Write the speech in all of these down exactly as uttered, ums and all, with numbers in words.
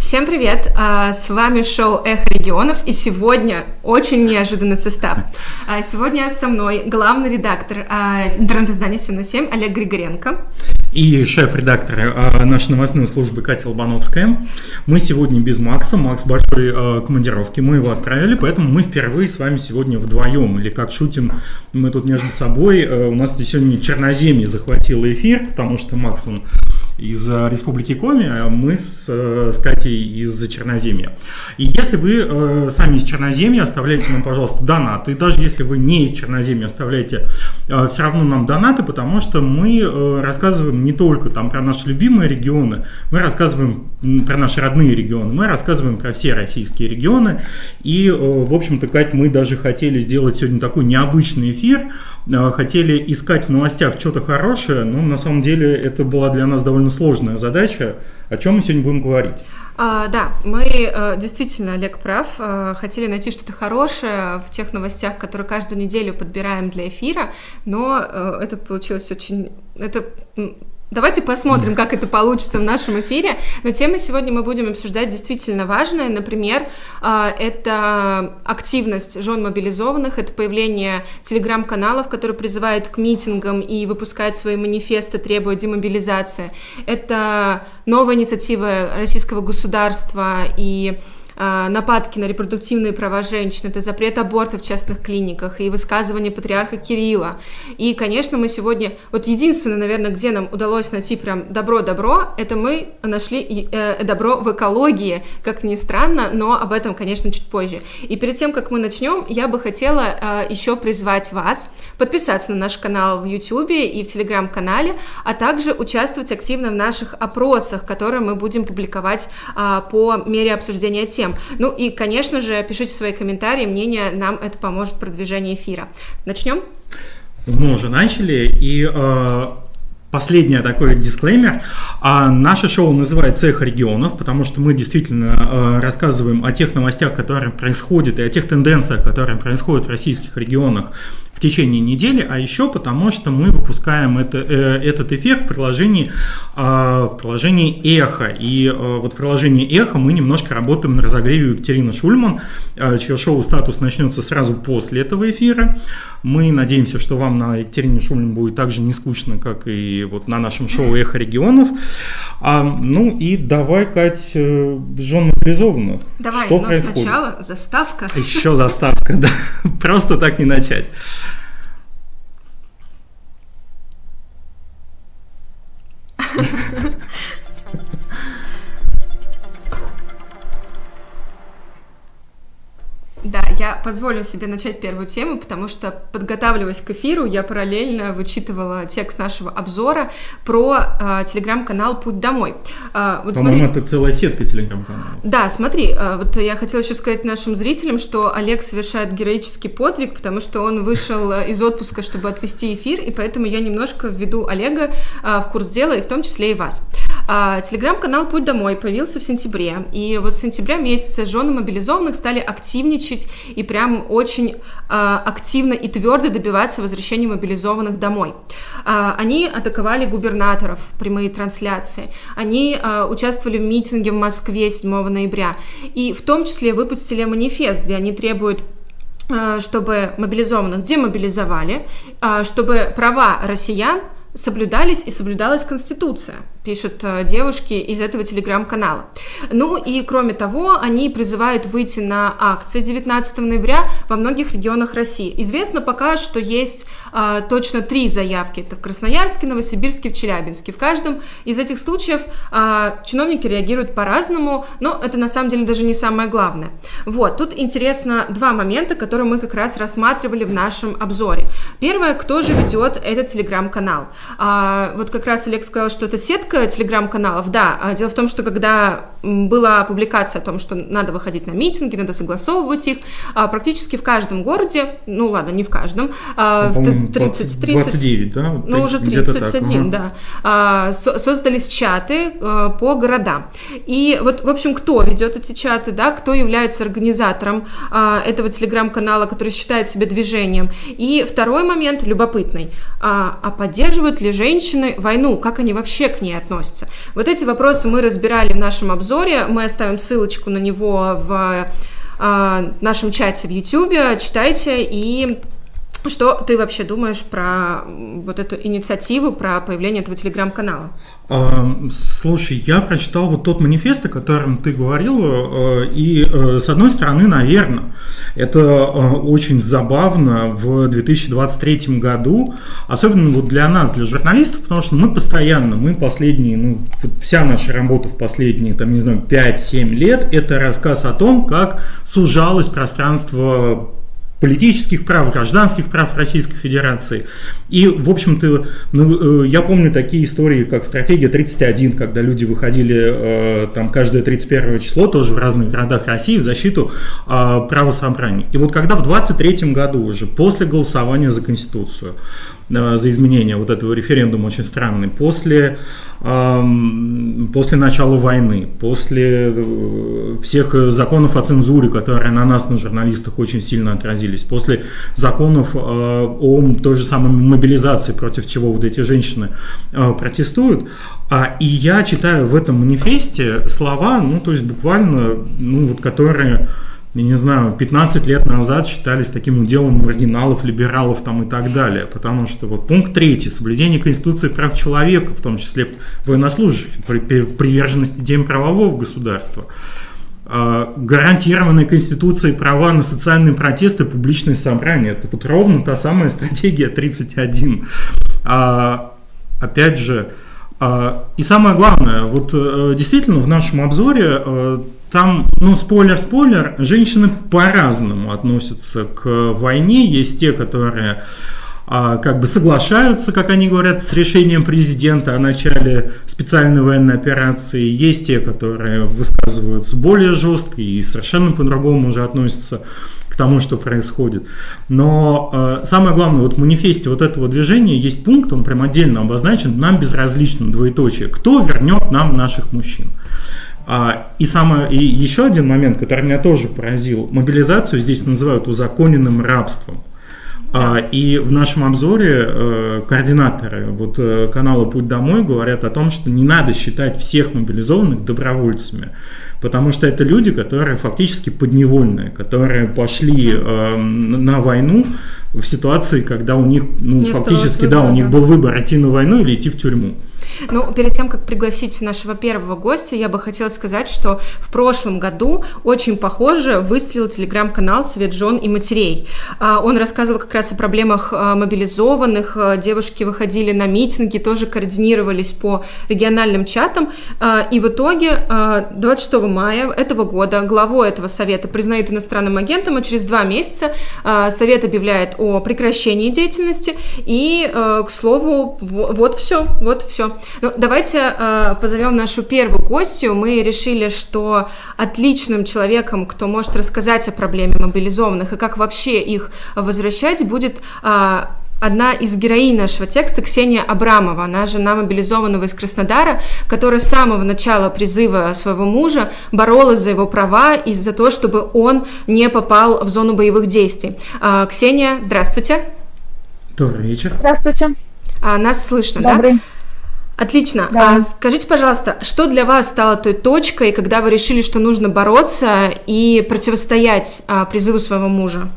Всем привет! С вами шоу «Эхо регионов», и сегодня очень неожиданный состав. Сегодня со мной главный редактор интернет-издания семь на семь Олег Григоренко. И шеф-редактор нашей новостной службы Катя Лобановская. Мы сегодня без Макса, Макс в большой командировке, мы его отправили, поэтому мы впервые с вами сегодня вдвоем, или как шутим мы тут между собой. У нас тут сегодня Черноземье захватило эфир, потому что Макс, он из Республики Коми, а мы с, с Катей из Черноземья. И если вы э, сами из Черноземья, оставляйте нам, пожалуйста, донаты. И даже если вы не из Черноземья, оставляйте э, все равно нам донаты, потому что мы э, рассказываем не только там про наши любимые регионы, мы рассказываем про наши родные регионы, мы рассказываем про все российские регионы. И, э, в общем-то, Кать, мы даже хотели сделать сегодня такой необычный эфир, э, хотели искать в новостях что-то хорошее, но на самом деле это была для нас довольно сложная задача. О чем мы сегодня будем говорить? А, да, мы э, действительно, Олег прав, э, хотели найти что-то хорошее в тех новостях, которые каждую неделю подбираем для эфира, но э, это получилось очень... Это... Давайте посмотрим, как это получится в нашем эфире. Но темы сегодня мы будем обсуждать действительно важные. Например, это активность жен мобилизованных, это появление телеграм-каналов, которые призывают к митингам и выпускают свои манифесты, требуя демобилизации. Это новая инициатива российского государства и нападки на репродуктивные права женщин, это запрет аборта в частных клиниках и высказывание патриарха Кирилла. И, конечно, мы сегодня, вот единственное, наверное, где нам удалось найти прям добро-добро, это мы нашли э, добро в экологии, как ни странно, но об этом, конечно, чуть позже. И перед тем, как мы начнем, я бы хотела э, еще призвать вас подписаться на наш канал в YouTube и в Телеграм-канале, а также участвовать активно в наших опросах, которые мы будем публиковать э, по мере обсуждения тем. Ну и, конечно же, пишите свои комментарии, мнения, нам это поможет в продвижении эфира. Начнем? Мы уже начали, и э, последний такой дисклеймер. А наше шоу называется «Эхо регионов», потому что мы действительно э, рассказываем о тех новостях, которые происходят, и о тех тенденциях, которые происходят в российских регионах в течение недели, а еще потому, что мы выпускаем это, э, этот эфир в приложении, э, в приложении «Эхо». И э, вот в приложении «Эхо» мы немножко работаем на разогреве Екатерины Шульман, э, чье шоу «Статус» начнется сразу после этого эфира. Мы надеемся, что вам на Екатерине Шульман будет так же не скучно, как и вот на нашем шоу «Эхо регионов». А, ну и давай, Кать, э, жен мобилизованных. Давай, что но происходит? Сначала заставка. Еще заставка, да. Просто так не начать. Да, я позволю себе начать первую тему, потому что, подготавливаясь к эфиру, я параллельно вычитывала текст нашего обзора про э, телеграм-канал «Путь домой». Э, вот По-моему, смотри... это целая сетка телеграм-каналов. Да, смотри, э, вот я хотела еще сказать нашим зрителям, что Олег совершает героический подвиг, потому что он вышел из отпуска, чтобы отвести эфир, и поэтому я немножко введу Олега э, в курс дела, и в том числе и вас. Э, телеграм-канал «Путь домой» появился в сентябре, и вот с сентября месяца жены мобилизованных стали активничать и прям очень э, активно и твердо добиваться возвращения мобилизованных домой. Э, они атаковали губернаторов, прямые трансляции, они э, участвовали в митинге в Москве седьмого ноября, и в том числе выпустили манифест, где они требуют, э, чтобы мобилизованных демобилизовали, э, чтобы права россиян соблюдались и соблюдалась Конституция, пишут э, девушки из этого телеграм-канала. Ну и кроме того, они призывают выйти на акции девятнадцатого ноября во многих регионах России. Известно пока, что есть э, точно три заявки. Это в Красноярске, Новосибирске, в Челябинске. В каждом из этих случаев э, чиновники реагируют по-разному, но это на самом деле даже не самое главное. Вот, тут интересно два момента, которые мы как раз рассматривали в нашем обзоре. Первое, кто же ведет этот телеграм-канал? А, вот как раз Олег сказал, что это сетка телеграм-каналов. Да, а дело в том, что когда была публикация о том, что надо выходить на митинги, надо согласовывать их, а, практически в каждом городе, ну ладно, не в каждом, а, в тридцать, тридцать, двадцать девять, да? Вот ну уже тридцать один, так, ага. Да, а, со- создались чаты а, по городам. И вот, в общем, кто ведет эти чаты, да, кто является организатором а, этого телеграм-канала, который считает себя движением. И второй момент любопытный, а, а поддерживают ли женщины войну, как они вообще к ней относятся? относятся. Вот эти вопросы мы разбирали в нашем обзоре, мы оставим ссылочку на него в э, нашем чате в YouTube, читайте. И что ты вообще думаешь про вот эту инициативу, про появление этого телеграм-канала? Слушай, я прочитал вот тот манифест, о котором ты говорила, и с одной стороны, наверное, это очень забавно в две тысячи двадцать третьем году, особенно вот для нас, для журналистов, потому что мы постоянно, мы последние, ну, вся наша работа в последние, там, не знаю, пять-семь лет, это рассказ о том, как сужалось пространство политических прав, гражданских прав Российской Федерации. И, в общем-то, ну, я помню такие истории, как стратегия тридцать один, когда люди выходили там каждое тридцать первое число, тоже в разных городах России, в защиту права собраний. И вот когда в двадцать третьем году уже, после голосования за Конституцию, за изменение вот этого референдума очень странный, после, эм, после начала войны, после всех законов о цензуре, которые на нас, на журналистах, очень сильно отразились, после законов э, о той же самой мобилизации, против чего вот эти женщины э, протестуют. А, и я читаю в этом манифесте слова, ну, то есть буквально, ну, вот которые, я не знаю, пятнадцать лет назад считались таким уделом маргиналов, либералов там и так далее. Потому что вот пункт третий, соблюдение Конституции и прав человека, в том числе военнослужащих, приверженность идеям правового государства, гарантированные Конституцией права на социальные протесты и публичные собрания. Это вот ровно та самая стратегия тридцать один. А, опять же, а, и самое главное, вот действительно в нашем обзоре там, ну, спойлер-спойлер, женщины по-разному относятся к войне. Есть те, которые а, как бы соглашаются, как они говорят, с решением президента о начале специальной военной операции. Есть те, которые высказываются более жестко и совершенно по-другому уже относятся к тому, что происходит. Но э, самое главное, вот в манифесте вот этого движения есть пункт, он прям отдельно обозначен: нам безразлично, двоеточие, кто вернет нам наших мужчин. И, самое, и еще один момент, который меня тоже поразил: мобилизацию здесь называют узаконенным рабством. Да. И в нашем обзоре координаторы вот канала «Путь домой» говорят о том, что не надо считать всех мобилизованных добровольцами, потому что это люди, которые фактически подневольные, которые пошли э, на войну в ситуации, когда у них, ну, не фактически, выбора, да, у них да. был выбор: идти на войну или идти в тюрьму. Ну, перед тем, как пригласить нашего первого гостя, я бы хотела сказать, что в прошлом году очень похоже выстрелил телеграм-канал «Совет жен и матерей». Он рассказывал как раз о проблемах мобилизованных, девушки выходили на митинги, тоже координировались по региональным чатам, и в итоге двадцать шестого мая этого года главу этого совета признают иностранным агентом, а через два месяца совет объявляет о прекращении деятельности, и, к слову, вот все, вот все. Ну, давайте э, позовем нашу первую гостью. Мы решили, что отличным человеком, кто может рассказать о проблеме мобилизованных и как вообще их возвращать, будет э, одна из героинь нашего текста, Ксения Абрамова. Она жена мобилизованного из Краснодара, которая с самого начала призыва своего мужа боролась за его права и за то, чтобы он не попал в зону боевых действий. Э, Ксения, здравствуйте. Добрый вечер. Здравствуйте. А, нас слышно, Добрый. Да? Отлично. Да. А скажите, пожалуйста, что для вас стало той точкой, когда вы решили, что нужно бороться и противостоять а, призыву своего мужа?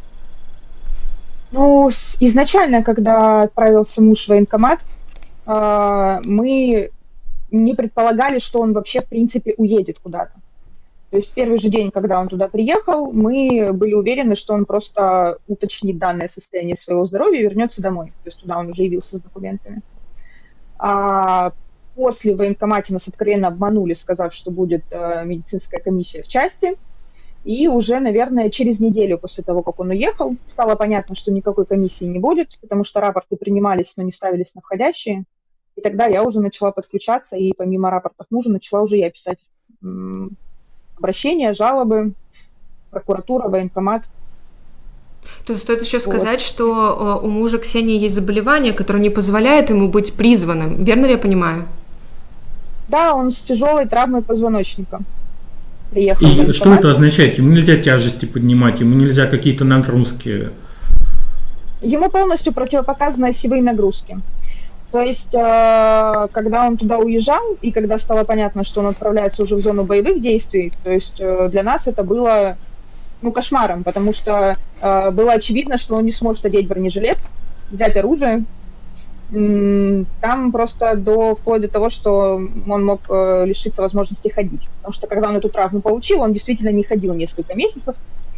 Ну, изначально, когда отправился муж в военкомат, э, мы не предполагали, что он вообще, в принципе, уедет куда-то. То есть первый же день, когда он туда приехал, мы были уверены, что он просто уточнит данное состояние своего здоровья и вернется домой. То есть туда он уже явился с документами. А после в военкомате нас откровенно обманули, сказав, что будет э, медицинская комиссия в части. И уже, наверное, через неделю после того, как он уехал, стало понятно, что никакой комиссии не будет, потому что рапорты принимались, но не ставились на входящие. И тогда я уже начала подключаться, и помимо рапортов мужа начала уже я писать м- обращения, жалобы, прокуратура, военкомат. Тут стоит еще сказать, вот. что у мужа Ксении есть заболевание, которое не позволяет ему быть призванным. Верно ли я понимаю? Да, он с тяжелой травмой позвоночника приехал. И что это означает? Ему нельзя тяжести поднимать, ему нельзя какие-то нагрузки? Ему полностью противопоказаны осевые нагрузки. То есть, э, когда он туда уезжал, и когда стало понятно, что он отправляется уже в зону боевых действий, то есть э, для нас это было, ну, кошмаром, потому что э, было очевидно, что он не сможет одеть бронежилет, взять оружие. Там просто до, вплоть до того, что он мог э, лишиться возможности ходить. Потому что когда он эту травму получил, он действительно не ходил несколько месяцев.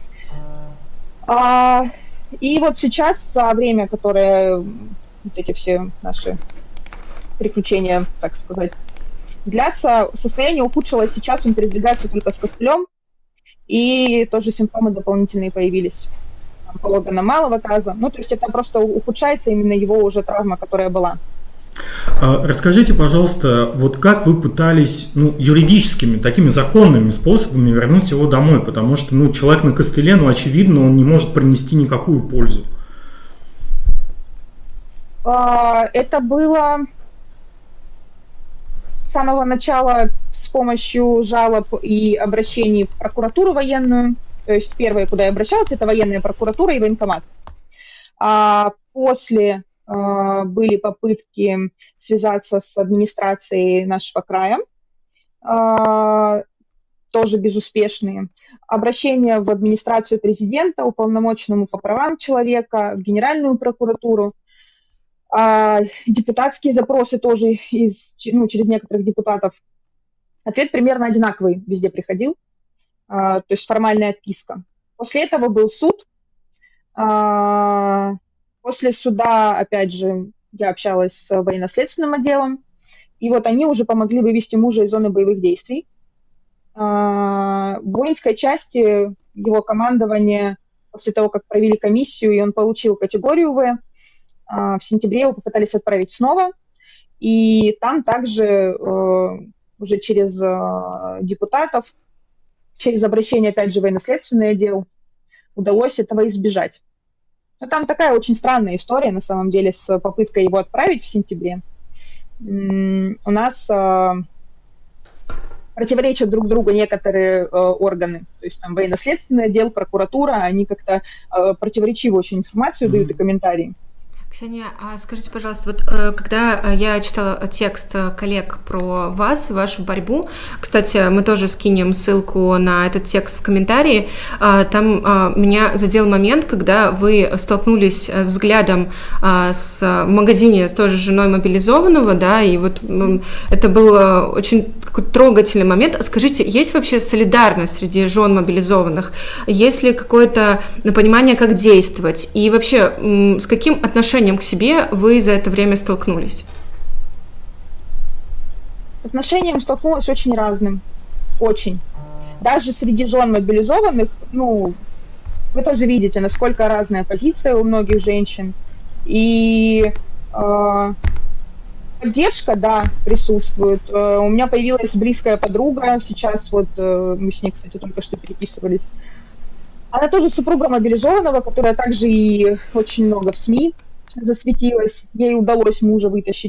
А, и вот сейчас, за время, которое вот эти все наши приключения, так сказать, длятся, состояние ухудшилось. Сейчас он передвигается только с костылем, и тоже симптомы дополнительные появились. Органа малого таза. Ну, то есть это просто ухудшается именно его уже травма, которая была. Расскажите, пожалуйста, вот как вы пытались, ну, юридическими, такими законными способами вернуть его домой, потому что, ну, человек на костыле, ну, очевидно, он не может принести никакую пользу. Это было с самого начала с помощью жалоб и обращений в прокуратуру военную. То есть первое, куда я обращалась, это военная прокуратура и военкомат. А после а, были попытки связаться с администрацией нашего края, а, тоже безуспешные. Обращения в администрацию президента, уполномоченному по правам человека, в Генеральную прокуратуру. А, депутатские запросы тоже из, ну, через некоторых депутатов. Ответ примерно одинаковый везде приходил. Uh, то есть формальная отписка. После этого был суд. Uh, после суда, опять же, я общалась с военно-следственным отделом, и вот они уже помогли вывести мужа из зоны боевых действий. Uh, в воинской части его командование, после того, как провели комиссию, и он получил категорию В, uh, в сентябре его попытались отправить снова, и там также uh, уже через uh, депутатов, через обращение, опять же, в военно-следственный отдел удалось этого избежать. Но там такая очень странная история, на самом деле, с попыткой его отправить в сентябре. У нас э, противоречат друг другу некоторые э, органы. То есть там военно-следственный отдел, прокуратура, они как-то э, противоречивую очень информацию mm-hmm. дают и комментарии. Ксения, а скажите, пожалуйста, вот когда я читала текст коллег про вас, вашу борьбу, кстати, мы тоже скинем ссылку на этот текст в комментарии, там меня задел момент, когда вы столкнулись взглядом с, в магазине с той же женой мобилизованного, да, и вот это был очень такой трогательный момент. Скажите, есть вообще солидарность среди жен мобилизованных? Есть ли какое-то понимание, как действовать? И вообще, с каким отношением к себе вы за это время столкнулись? С отношением столкнулась очень разным. Очень. Даже среди жен мобилизованных, ну, вы тоже видите, насколько разная позиция у многих женщин. И э, поддержка, да, присутствует. Э, у меня появилась близкая подруга. Сейчас вот э, мы с ней, кстати, только что переписывались. Она тоже супруга мобилизованного, которая также и очень много в СМИ засветилась, ей удалось мужа вытащить.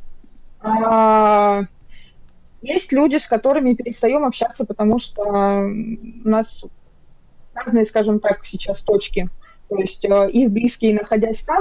А, есть люди, с которыми перестаем общаться, потому что у нас разные, скажем так, сейчас точки. То есть их близкие, находясь там,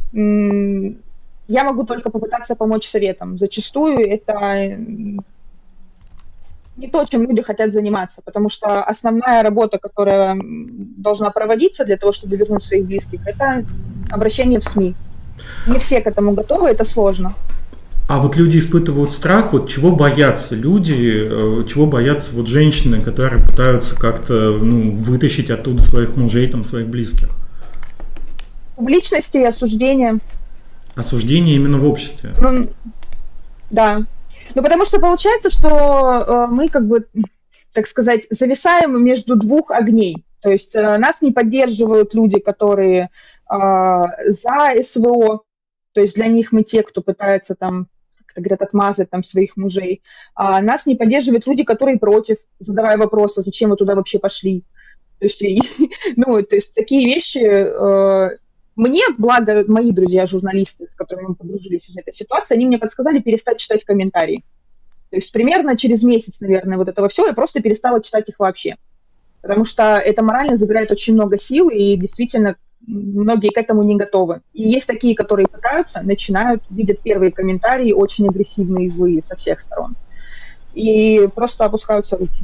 я могу только попытаться помочь советом. Зачастую это не то, чем люди хотят заниматься, потому что основная работа, которая должна проводиться для того, чтобы вернуть своих близких, это обращение в СМИ. Не все к этому готовы, это сложно. А вот люди испытывают страх, вот чего боятся люди, чего боятся вот женщины, которые пытаются как-то, ну, вытащить оттуда своих мужей, там, своих близких? Публичности и осуждения. Осуждение именно в обществе? Ну, да. Ну, потому что получается, что э, мы, как бы, так сказать, зависаем между двух огней. То есть э, нас не поддерживают люди, которые э, за СВО, то есть для них мы те, кто пытается там, как-то говорят, отмазать там своих мужей. А нас не поддерживают люди, которые против, задавая вопросы, зачем вы туда вообще пошли. То есть, и, ну, то есть такие вещи... Э, Мне, благо, мои друзья-журналисты, с которыми мы подружились из этой ситуации, они мне подсказали перестать читать комментарии. То есть примерно через месяц, наверное, вот этого всего я просто перестала читать их вообще. Потому что это морально забирает очень много сил, и действительно многие к этому не готовы. И есть такие, которые пытаются, начинают, видят первые комментарии, очень агрессивные и злые со всех сторон. И просто опускаются руки.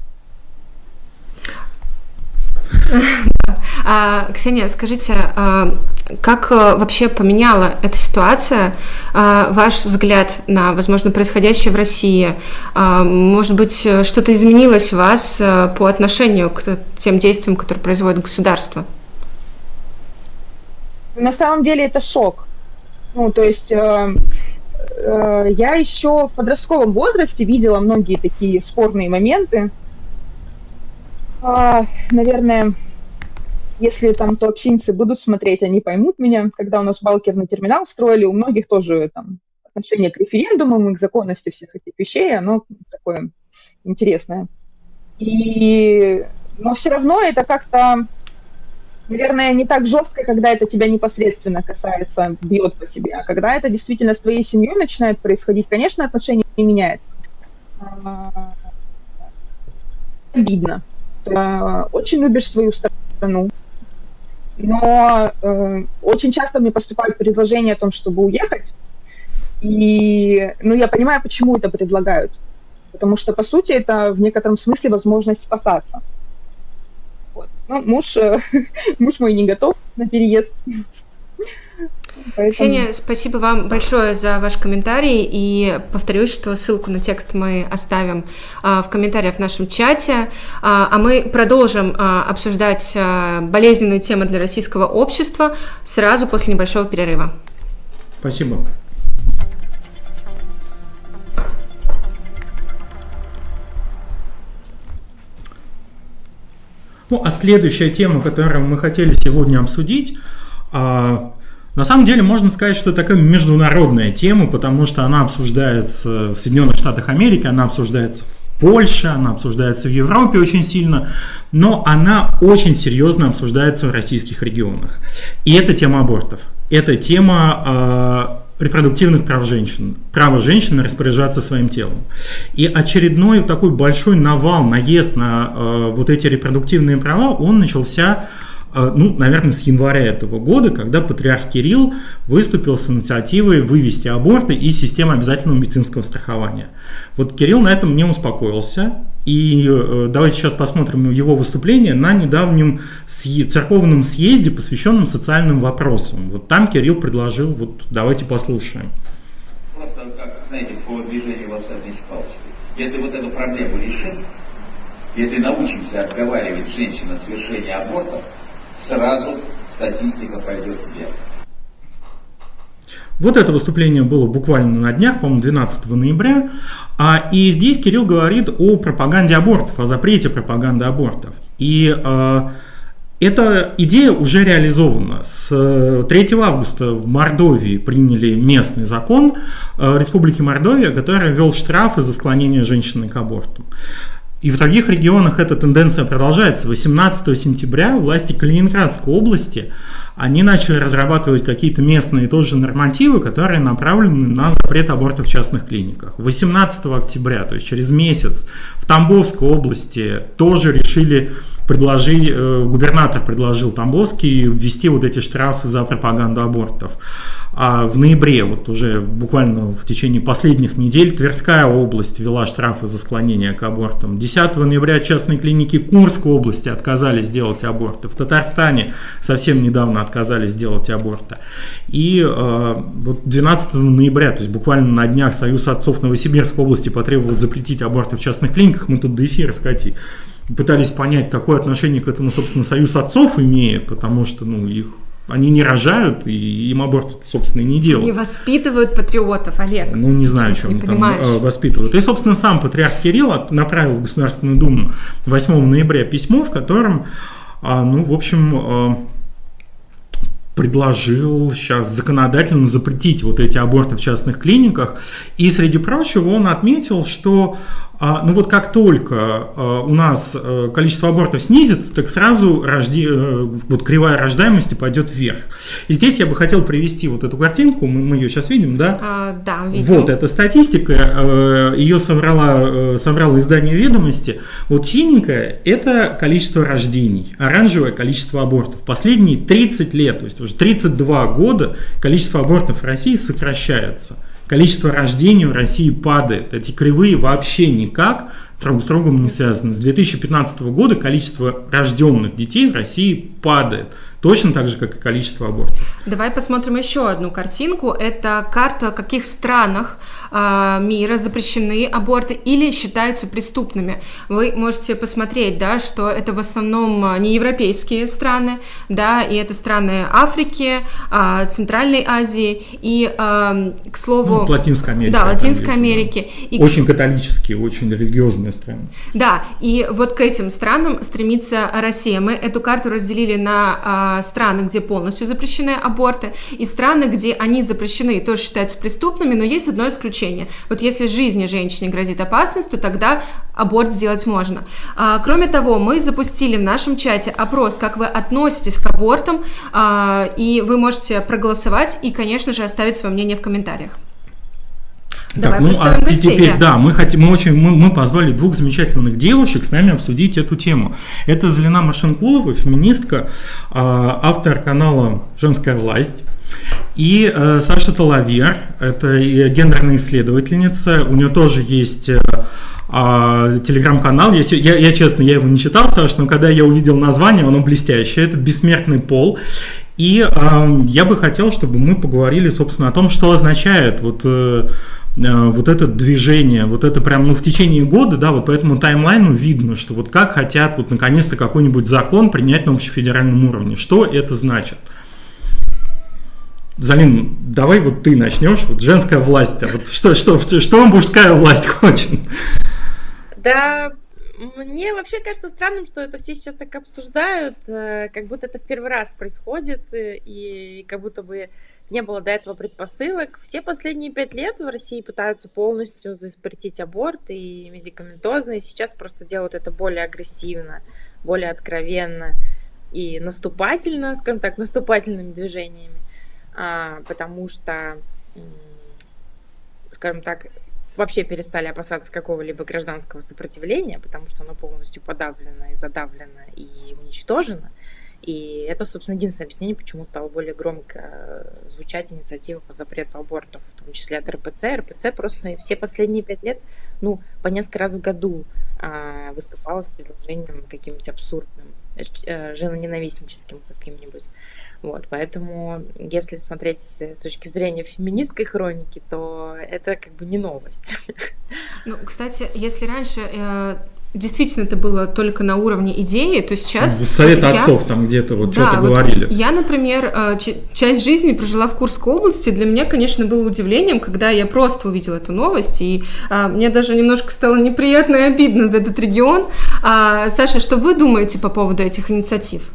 А, Ксения, скажите, а, как а, вообще поменяла эта ситуация а, ваш взгляд на, возможно, происходящее в России? А, может быть, что-то изменилось в вас а, по отношению к тем действиям, которые производит государство? На самом деле это шок. Ну, то есть э, э, я еще в подростковом возрасте видела многие такие спорные моменты. Э, наверное, если там туапсинцы будут смотреть, они поймут меня. Когда у нас балкерный терминал строили, у многих тоже там отношение к референдумам и к законности всех этих вещей, оно такое интересное. И, но все равно это как-то, наверное, не так жестко, когда это тебя непосредственно касается, бьет по тебе. А когда это действительно с твоей семьей начинает происходить, конечно, отношение не меняется. Обидно. Ты очень любишь свою страну, но э, очень часто мне поступают предложения о том, чтобы уехать. И ну, я понимаю, почему это предлагают. Потому что, по сути, это в некотором смысле возможность спасаться. Вот. Ну, муж, э, муж мой не готов на переезд. Поэтому... Ксения, спасибо вам большое за ваш комментарий, и повторюсь, что ссылку на текст мы оставим а, в комментариях в нашем чате, а, а мы продолжим а, обсуждать а, болезненную тему для российского общества сразу после небольшого перерыва. Спасибо. Ну, а следующая тема, которую мы хотели сегодня обсудить, а, на самом деле можно сказать, что это такая международная тема, потому что она обсуждается в Соединенных Штатах Америки, она обсуждается в Польше, она обсуждается в Европе очень сильно, но она очень серьезно обсуждается в российских регионах. И это тема абортов. Это тема э, репродуктивных прав женщин, право женщины распоряжаться своим телом. И очередной такой большой навал, наезд на э, вот эти репродуктивные права, он начался, ну, наверное, с января этого года, когда патриарх Кирилл выступил с инициативой вывести аборты из системы обязательного медицинского страхования. Вот Кирилл на этом не успокоился, и давайте сейчас посмотрим его выступление на недавнем церковном съезде, посвященном социальным вопросам. Вот там Кирилл предложил, вот давайте послушаем. Просто, как, знаете, по движению волшебной палочки. Если вот эту проблему решим, если научимся отговаривать женщин от совершения абортов, сразу статистика пойдет вверх. Вот это выступление было буквально на днях, по-моему, двенадцатого ноября. А, и здесь Кирилл говорит о пропаганде абортов, о запрете пропаганды абортов. И а, эта идея уже реализована. С третьего августа в Мордовии приняли местный закон а, Республики Мордовия, который ввел штрафы за склонение женщины к аборту. И в других регионах эта тенденция продолжается. восемнадцатого сентября власти Калининградской области они начали разрабатывать какие-то местные тоже нормативы, которые направлены на запрет абортов в частных клиниках. восемнадцатого октября, то есть через месяц, в Тамбовской области тоже решили предложить, э, губернатор предложил Тамбовский ввести вот эти штрафы за пропаганду абортов. А в ноябре, вот уже буквально в течение последних недель, Тверская область ввела штрафы за склонение к абортам. десятого ноября частные клиники Курской области отказались делать аборты. В Татарстане совсем недавно отказались делать аборты. И э, вот двенадцатого ноября, то есть буквально на днях, Союз отцов Новосибирской области потребовал запретить аборты в частных клиниках. Мы тут до эфира с Катей пытались понять, какое отношение к этому, собственно, Союз отцов имеет, потому что, ну, их они не рожают, и им аборт, собственно, и не делают. Не воспитывают патриотов, Олег. Ну, не знаю, что они там э, воспитывают. И, собственно, сам патриарх Кирилл направил в Государственную Думу восьмого ноября письмо, в котором, э, ну, в общем, э, предложил сейчас законодательно запретить вот эти аборты в частных клиниках. И, среди прочего, он отметил, что А, ну вот как только а, у нас а, количество абортов снизится, так сразу рожди, а, вот кривая рождаемости пойдет вверх. И здесь я бы хотел привести вот эту картинку, мы, мы ее сейчас видим, да? А, да, видим. Вот эта статистика, а, ее собрала, собрало издание «Ведомости». Вот синенькое – это количество рождений, оранжевое – количество абортов. Последние тридцать лет, то есть уже тридцать два года, количество абортов в России сокращается. Количество рождений в России падает. Эти кривые вообще никак друг с другом не связаны. С две тысячи пятнадцатого года количество рожденных детей в России падает. Точно так же, как и количество абортов. Давай посмотрим еще одну картинку. Это карта, в каких странах э, мира запрещены аборты или считаются преступными. Вы можете посмотреть, да, что это в основном не европейские страны, да, и это страны Африки, э, Центральной Азии и, э, к слову... Ну, Латинской Америки. Да, Латинской Америки. Да. И очень к... католические, очень религиозные страны. Да, и вот к этим странам стремится Россия. Мы эту карту разделили на... Э, страны, где полностью запрещены аборты, и страны, где они запрещены и тоже считаются преступными, но есть одно исключение. Вот если жизни женщине грозит опасность, то тогда аборт сделать можно. А, кроме того, мы запустили в нашем чате опрос, как вы относитесь к абортам, а, и вы можете проголосовать и, конечно же, оставить свое мнение в комментариях. Так, ну, а гостей, теперь, да, да мы, хотим, мы, очень, мы, мы позвали двух замечательных девушек с нами обсудить эту тему. Это Залина Машенкулова, феминистка, автор канала «Женская власть», и э, Саша Талавер, это гендерная исследовательница, у нее тоже есть... А, телеграм-канал, я, я, я честно, я его не читал, Саш, но когда я увидел название, оно блестящее, это «Бессмертный пол». И а, я бы хотел, чтобы мы поговорили, собственно, о том, что означает вот, э, вот это движение, вот это прям, ну, в течение года, да, вот по этому таймлайну видно, что вот как хотят вот наконец-то какой-нибудь закон принять на общефедеральном уровне. Что это значит? Залин, давай вот ты начнешь, вот женская власть, а вот что, что, что мужская власть хочет? Да, мне вообще кажется странным, что это все сейчас так обсуждают, как будто это в первый раз происходит, и как будто бы не было до этого предпосылок. Все последние пять лет в России пытаются полностью запретить аборт и медикаментозно, и сейчас просто делают это более агрессивно, более откровенно и наступательно, скажем так, наступательными движениями, потому что, скажем так, вообще перестали опасаться какого-либо гражданского сопротивления, потому что оно полностью подавлено и задавлено и уничтожено. И это, собственно, единственное объяснение, почему стала более громко звучать инициатива по запрету абортов, в том числе от эр пэ цэ. эр пэ цэ просто все последние пять лет, ну, по несколько раз в году а, выступала с предложением каким-нибудь абсурдным, э, женоненавистническим каким-нибудь. Вот, поэтому, если смотреть с точки зрения феминистской хроники, то это как бы не новость. Ну, кстати, если раньше э, действительно это было только на уровне идеи, то сейчас... Вот совет вот отцов я, там где-то вот да, что-то вот говорили. Я, например, э, ч- часть жизни прожила в Курской области. Для меня, конечно, было удивлением, когда я просто увидела эту новость, и э, мне даже немножко стало неприятно и обидно за этот регион. А, Саша, что вы думаете по поводу этих инициатив?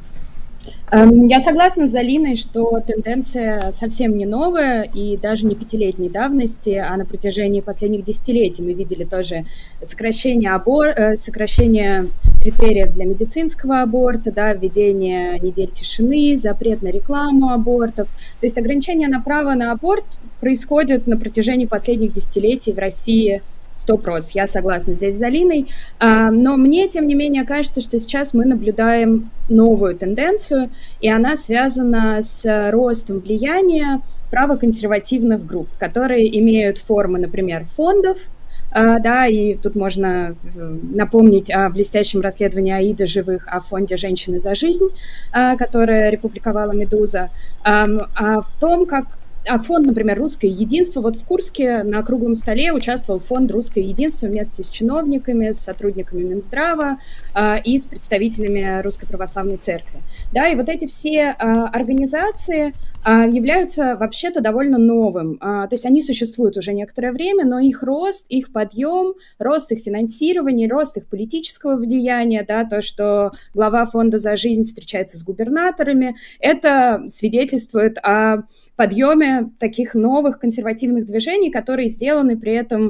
Я согласна с Залиной, что тенденция совсем не новая и даже не пятилетней давности, а на протяжении последних десятилетий мы видели тоже сокращение, абор... сокращение критериев для медицинского аборта, да, введение недель тишины, запрет на рекламу абортов. То есть ограничение на право на аборт происходит на протяжении последних десятилетий в России. Сто процентов, я согласна здесь с Залиной, но мне, тем не менее, кажется, что сейчас мы наблюдаем новую тенденцию, и она связана с ростом влияния правоконсервативных групп, которые имеют формы, например, фондов, да, и тут можно напомнить о блестящем расследовании Аиды Живых о фонде «Женщины за жизнь», которое републиковала «Медуза», о том, как А фонд, например, «Русское единство». Вот в Курске на круглом столе участвовал фонд «Русское единство» вместе с чиновниками, с сотрудниками Минздрава э, и с представителями Русской Православной Церкви. Да, и вот эти все э, организации э, являются вообще-то довольно новым. Э, то есть они существуют уже некоторое время, но их рост, их подъем, рост их финансирования, рост их политического влияния, да, то, что глава фонда «За жизнь» встречается с губернаторами, это свидетельствует о подъеме таких новых консервативных движений, которые сделаны при этом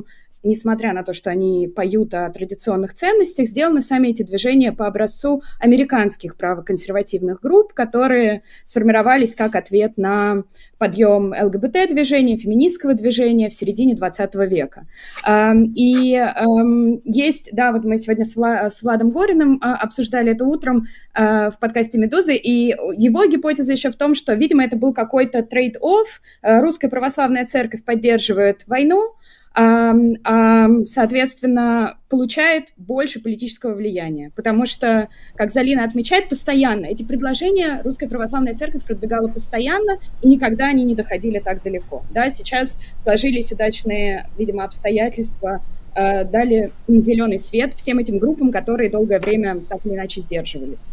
несмотря на то, что они поют о традиционных ценностях, сделаны сами эти движения по образцу американских правоконсервативных групп, которые сформировались как ответ на подъем ЛГБТ-движения, феминистского движения в середине двадцатого века. И есть, да, вот мы сегодня с Владом Гориным обсуждали это утром в подкасте «Медузы», и его гипотеза еще в том, что, видимо, это был какой-то трейд-офф, русская православная церковь поддерживает войну, А, а, соответственно, получает больше политического влияния. Потому что, как Залина отмечает, постоянно эти предложения Русская Православная Церковь продвигала постоянно, и никогда они не доходили так далеко. Да, сейчас сложились удачные, видимо, обстоятельства, э, дали зеленый свет всем этим группам, которые долгое время так или иначе сдерживались.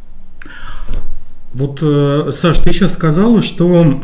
Вот, Саш, ты сейчас сказала, что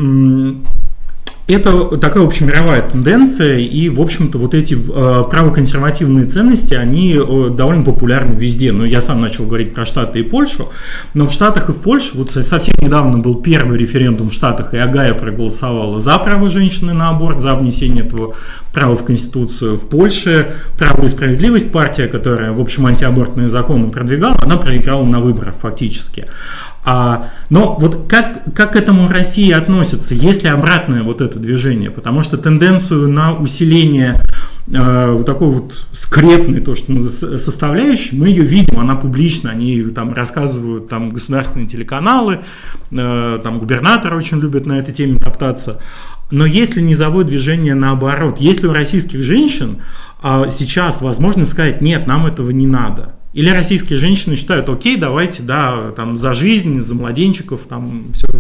это такая общемировая тенденция, и, в общем-то, вот эти э, правоконсервативные ценности, они э, довольно популярны везде. Ну, я сам начал говорить про Штаты и Польшу, но в Штатах и в Польше, вот совсем недавно был первый референдум в Штатах, и Агая проголосовала за право женщины на аборт, за внесение этого права в Конституцию. В Польше «Право и справедливость», партия, которая, в общем, антиабортные законы продвигала, она проиграла на выборах фактически. А, но вот как, как к этому в России относятся, есть ли обратное вот это движение? Потому что тенденцию на усиление э, вот такой вот скрепной, то, что мы составляющей, мы ее видим, она публична, они там рассказывают, там государственные телеканалы, э, там губернаторы очень любят на этой теме топтаться. Но есть ли низовое движение наоборот? Есть ли у российских женщин э, сейчас возможность сказать, нет, нам этого не надо? Или российские женщины считают, окей, давайте, да, там, за жизнь, за младенчиков, там, все.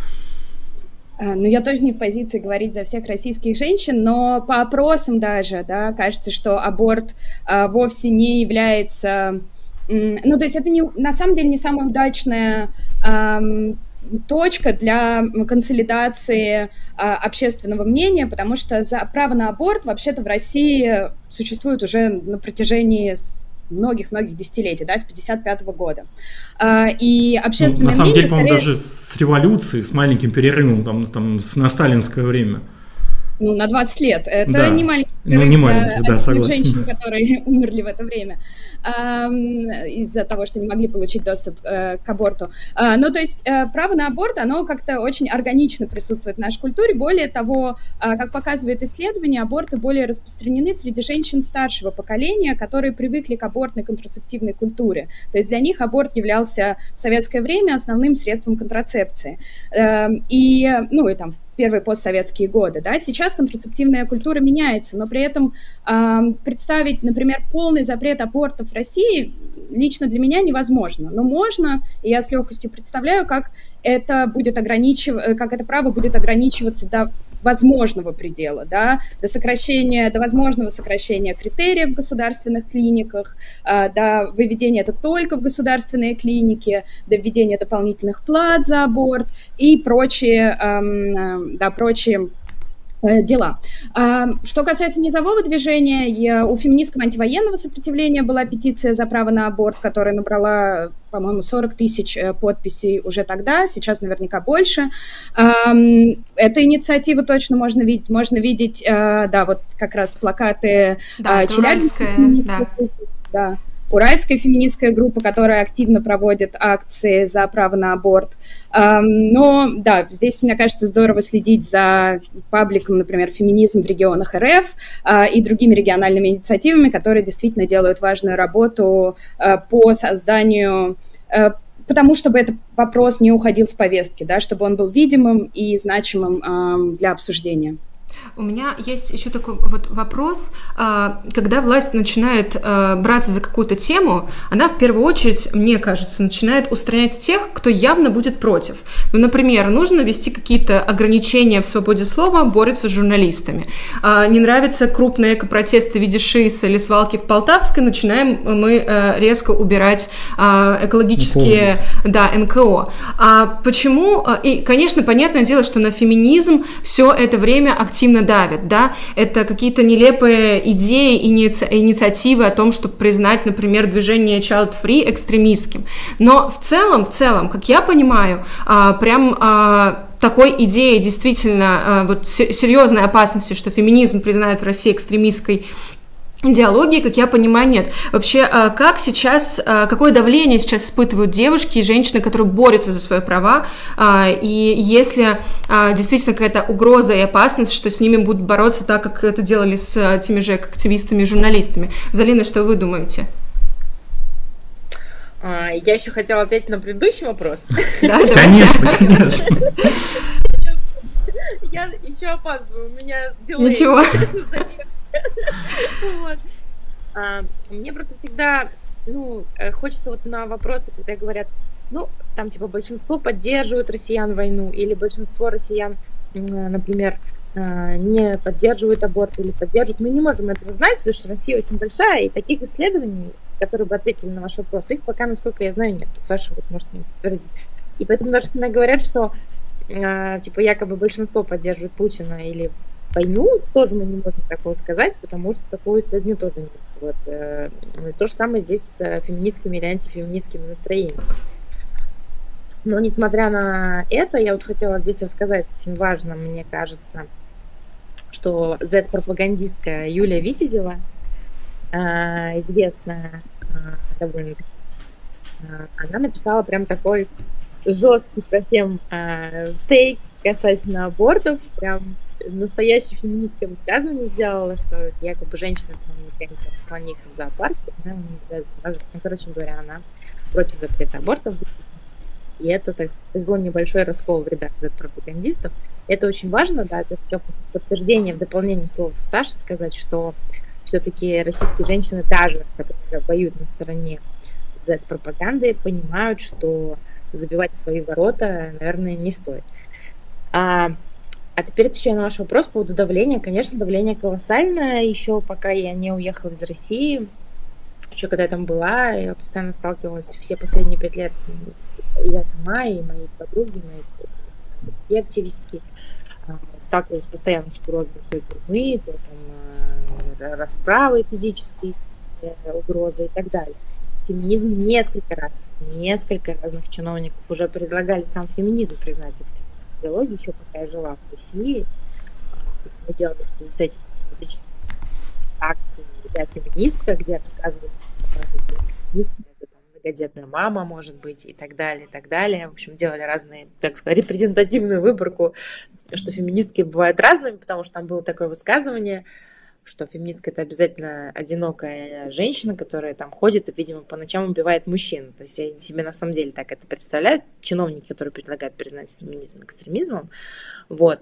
Ну, я тоже не в позиции говорить за всех российских женщин, но по опросам даже, да, кажется, что аборт а, вовсе не является... Ну, то есть это не, на самом деле не самая удачная... А, точка для консолидации а, общественного мнения, потому что за право на аборт вообще-то в России существует уже на протяжении многих-многих десятилетий, да, с пятьдесят пятого года. А, и общественное ну, на самом мнение... деле, по-моему, скорее... даже с революцией, с маленьким перерывом, там, там, на сталинское время. Ну, на двадцать лет. Это да. не маленький ну, не маленький, для да, согласен. женщин, которые умерли в это время а, из-за того, что не могли получить доступ а, к аборту. А, ну, то есть а, право на аборт, оно как-то очень органично присутствует в нашей культуре. Более того, а, как показывает исследование, аборты более распространены среди женщин старшего поколения, которые привыкли к абортной контрацептивной культуре. То есть для них аборт являлся в советское время основным средством контрацепции. А, и, ну, и там в первые постсоветские годы, да, сейчас контрацептивная культура меняется, но при этом э, представить, например, полный запрет абортов в России лично для меня невозможно, но можно, и я с легкостью представляю, как это будет ограничив... как это право будет ограничиваться до возможного предела, да, до сокращения, до возможного сокращения критериев в государственных клиниках, э, до выведения это только в государственные клиники, до введения дополнительных плат за аборт и прочие, э, да, прочие дела. Что касается низового движения, у феминистского антивоенного сопротивления была петиция за право на аборт, которая набрала, по-моему, сорок тысяч подписей уже тогда, сейчас наверняка больше. Эту инициативу точно можно видеть. Можно видеть, да, вот как раз плакаты да, Челябинской феминистской группы. Да. Уральская феминистская группа, которая активно проводит акции за право на аборт. Но, да, здесь, мне кажется, здорово следить за пабликом, например, «Феминизм в регионах РФ» и другими региональными инициативами, которые действительно делают важную работу по созданию... Потому чтобы этот вопрос не уходил с повестки, да, чтобы он был видимым и значимым для обсуждения. У меня есть еще такой вот вопрос, когда власть начинает браться за какую-то тему, она в первую очередь, мне кажется, начинает устранять тех, кто явно будет против. Ну, например, нужно ввести какие-то ограничения в свободе слова, борются с журналистами. Не нравятся крупные экопротесты в виде ШИС или свалки в Полтавской, начинаем мы резко убирать экологические, да, эн ка о. А почему? И, конечно, понятное дело, что на феминизм все это время активно давят, да, это какие-то нелепые идеи, иници... инициативы о том, чтобы признать, например, движение Child Free экстремистским, но в целом, в целом, как я понимаю, прям такой идеи действительно вот серьезной опасности, что феминизм признают в России экстремистской идеологии, как я понимаю, нет. Вообще, как сейчас, какое давление сейчас испытывают девушки и женщины, которые борются за свои права, и если действительно какая-то угроза и опасность, что с ними будут бороться так, как это делали с теми же активистами и журналистами. Залина, что вы думаете? Я еще хотела ответить на предыдущий вопрос. Да, конечно, конечно. Я еще опаздываю, у меня дела. Ничего. Вот. А, мне просто всегда, ну, хочется вот на вопросы, когда говорят, ну, там, типа, большинство поддерживают россиян войну, или большинство россиян, например, не поддерживают аборт или поддерживают. Мы не можем этого знать, потому что Россия очень большая, и таких исследований, которые бы ответили на ваш вопрос, их пока, насколько я знаю, нет. Саша вот может мне подтвердить. И поэтому даже когда говорят, что, типа, якобы большинство поддерживает Путина или войну, тоже мы не можем такого сказать, потому что такого исследования тоже нет. Вот. То же самое здесь с феминистскими или антифеминистскими настроениями. Но несмотря на это, я вот хотела здесь рассказать, очень важно, мне кажется, что зет-пропагандистка Юлия Витязева, известная довольно-таки, она написала прям такой жесткий совсем тейк касательно абортов, прям настоящее феминистское высказывание сделала, что якобы женщина какая-нибудь там слониха в зоопарке, да, ну, короче говоря, она против запрета абортов выступила. И это, так сказать, произвело небольшой раскол в рядах зет-пропагандистов. Это очень важно, да, это хотел просто в подтверждение, в дополнение слов Саши сказать, что все-таки российские женщины, даже которые воюют на стороне зет-пропаганды, понимают, что забивать свои ворота, наверное, не стоит. А, а теперь отвечая на ваш вопрос по поводу давления. Конечно, давление колоссальное. Еще пока я не уехала из России, еще когда я там была, я постоянно сталкивалась все последние пять лет, и я сама, и мои подруги, мои и активистки, сталкивались постоянно с угрозой то тюрьмы, то там расправы физические, угрозы и так далее. Феминизм несколько раз, несколько разных чиновников уже предлагали сам феминизм признать экстремистской идеологией, еще пока я жила в России. Мы делали с этим различные акции «Я феминистка», где рассказывали, что феминистка — это там многодетная мама, может быть, и так далее, и так далее. В общем, делали разные, так сказать, репрезентативную выборку, что феминистки бывают разными, потому что там было такое высказывание, что феминистка — это обязательно одинокая женщина, которая там ходит и, видимо, по ночам убивает мужчин. То есть я себе на самом деле так это представляю. Чиновники, которые предлагают признать феминизм экстремизмом. Вот.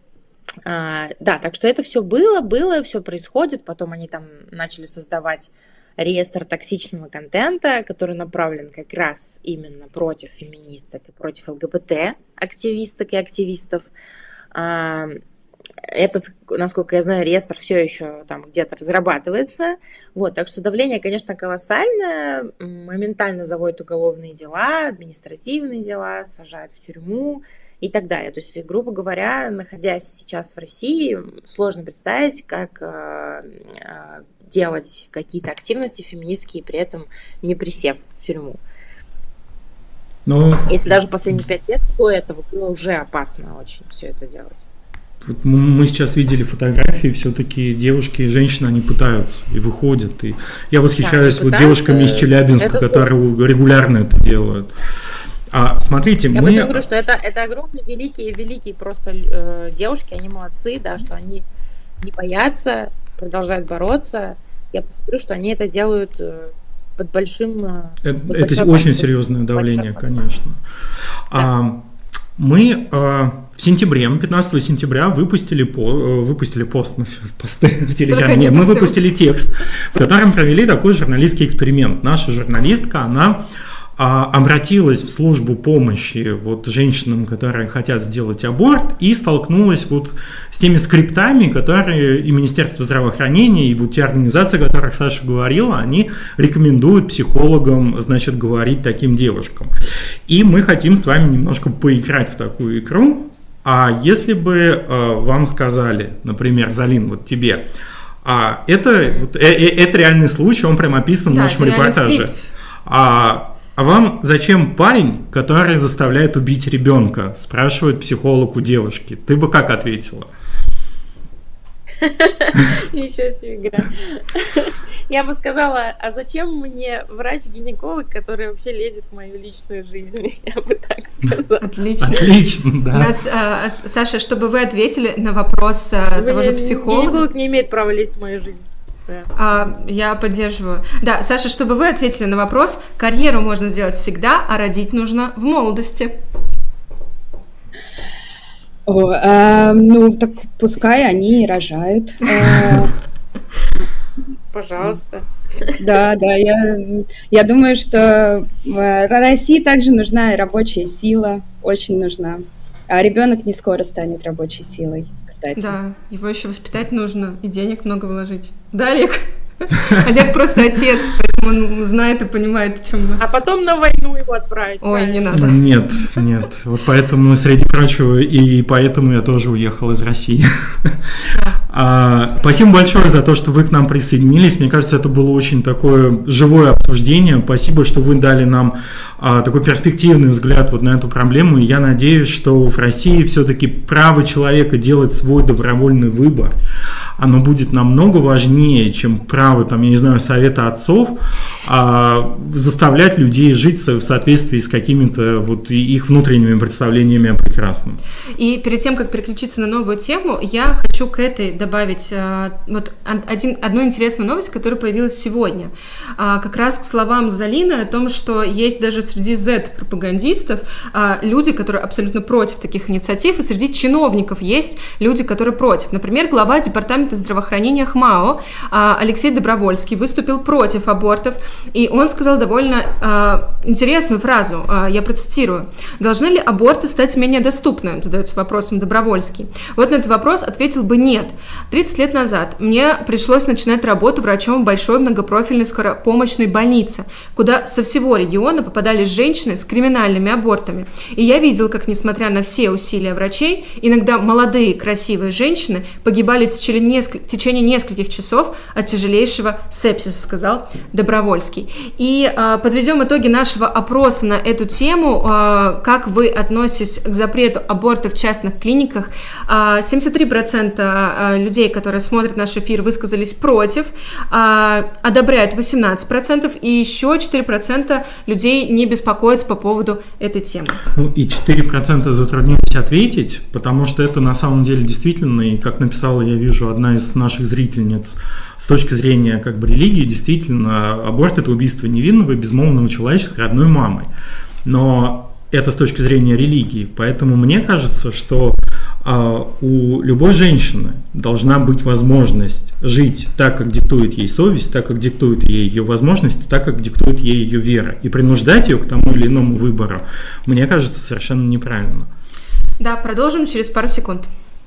А, да, так что это все было, было, все происходит. Потом они там начали создавать реестр токсичного контента, который направлен как раз именно против феминисток и против ЛГБТ-активисток и активистов. А, Этот, насколько я знаю, реестр все еще там где-то разрабатывается. Вот, так что давление, конечно, колоссальное. Моментально заводят уголовные дела, административные дела, сажают в тюрьму и так далее. То есть, грубо говоря, находясь сейчас в России, сложно представить, как э, э, делать какие-то активности феминистские, при этом не присев в тюрьму. Но... Если даже последние пять лет до этого было уже опасно очень все это делать. Вот мы сейчас видели фотографии, все-таки девушки и женщины, они пытаются и выходят. И я восхищаюсь да, вот девушками из Челябинска, которые регулярно это делают. А смотрите, я мы... Я говорю, что это, это огромные, великие, великие просто э, девушки, они молодцы, да, что они не боятся, продолжают бороться. Я просто говорю, что они это делают... Э, под большим... Это, под это очень серьезное давление, конечно. Да. Мы э, в сентябре, пятнадцатого сентября выпустили, по, э, выпустили пост посты в Телеграме. Нет, мы выпустили текст, в котором провели такой журналистский эксперимент. Наша журналистка, она э, обратилась в службу помощи вот, женщинам, которые хотят сделать аборт, и столкнулась вот с теми скриптами, которые и Министерство здравоохранения, и вот те организации, о которых Саша говорила, они рекомендуют психологам, значит, говорить таким девушкам. И мы хотим с вами немножко поиграть в такую игру. А если бы э, вам сказали, например, Залин, вот тебе, а это, вот, э, э, это реальный случай, он прям описан да, в нашем репортаже. А, а вам зачем парень, который заставляет убить ребенка, спрашивает психолог у девушки? Ты бы как ответила? Ничего себе игра. Я бы сказала, а зачем мне врач-гинеколог, который вообще лезет в мою личную жизнь? Я бы так сказала. Отлично. Отлично, да. У нас, а, Саша, чтобы вы ответили на вопрос а, того же психолога. Гинеколог не имеет права лезть в мою жизнь. Да. А, я поддерживаю. Да, Саша, чтобы вы ответили на вопрос, карьеру можно сделать всегда, а родить нужно в молодости. О, э, ну, так пускай они и рожают. Э, Пожалуйста. Да, да, я, я думаю, что России также нужна и рабочая сила, очень нужна. А ребенок не скоро станет рабочей силой, кстати. Да, его еще воспитать нужно и денег много вложить. Да, Олег? Олег просто отец, поэтому он знает и понимает, о чем мы. А потом на войну его отправить. Ой, не надо. Нет, нет. Вот поэтому, среди прочего, и поэтому я тоже уехал из России. А, спасибо большое за то, что вы к нам присоединились. Мне кажется, это было очень такое живое обсуждение. Спасибо, что вы дали нам а, такой перспективный взгляд вот на эту проблему. И я надеюсь, что в России все-таки право человека делать свой добровольный выбор, оно будет намного важнее, чем право, там, я не знаю, совета отцов, а, заставлять людей жить в соответствии с какими-то вот их внутренними представлениями о прекрасном. И перед тем, как переключиться на новую тему, я хочу к этой добавить а, вот один, одну интересную новость, которая появилась сегодня. А, как раз к словам Залины о том, что есть даже среди зет-пропагандистов а, люди, которые абсолютно против таких инициатив, и среди чиновников есть люди, которые против. Например, глава департамента здравоохранения ХМАО а, Алексей Добровольский выступил против абортов, и он сказал довольно а, интересную фразу, а, я процитирую: «Должны ли аборты стать менее доступными?» Задается вопросом Добровольский. Вот на этот вопрос ответил бы нет. тридцать лет назад мне пришлось начинать работу врачом в большой многопрофильной скоропомощной больнице, куда со всего региона попадали женщины с криминальными абортами. И я видел, как, несмотря на все усилия врачей, иногда молодые красивые женщины погибали в течение, несколь... в течение нескольких часов от тяжелейшего сепсиса, сказал Добровольский. И э, подведем итоги нашего опроса на эту тему. Э, как вы относитесь к запрету аборта в частных клиниках? Э, семьдесят три процента людей, которые смотрят наш эфир, высказались против, а, одобряют восемнадцать процентов, и еще четыре процента людей не беспокоятся по поводу этой темы. Ну и четыре процента затруднились ответить, потому что это на самом деле действительно, и как написала, я вижу, одна из наших зрительниц, с точки зрения как бы религии, действительно, аборт – это убийство невинного и безмолвного человечка родной мамой. Но это с точки зрения религии, поэтому мне кажется, что а, у любой женщины должна быть возможность жить так, как диктует ей совесть, так, как диктует ей ее возможности, так, как диктует ей ее вера. И принуждать ее к тому или иному выбору, мне кажется, совершенно неправильно. Да, продолжим через пару секунд.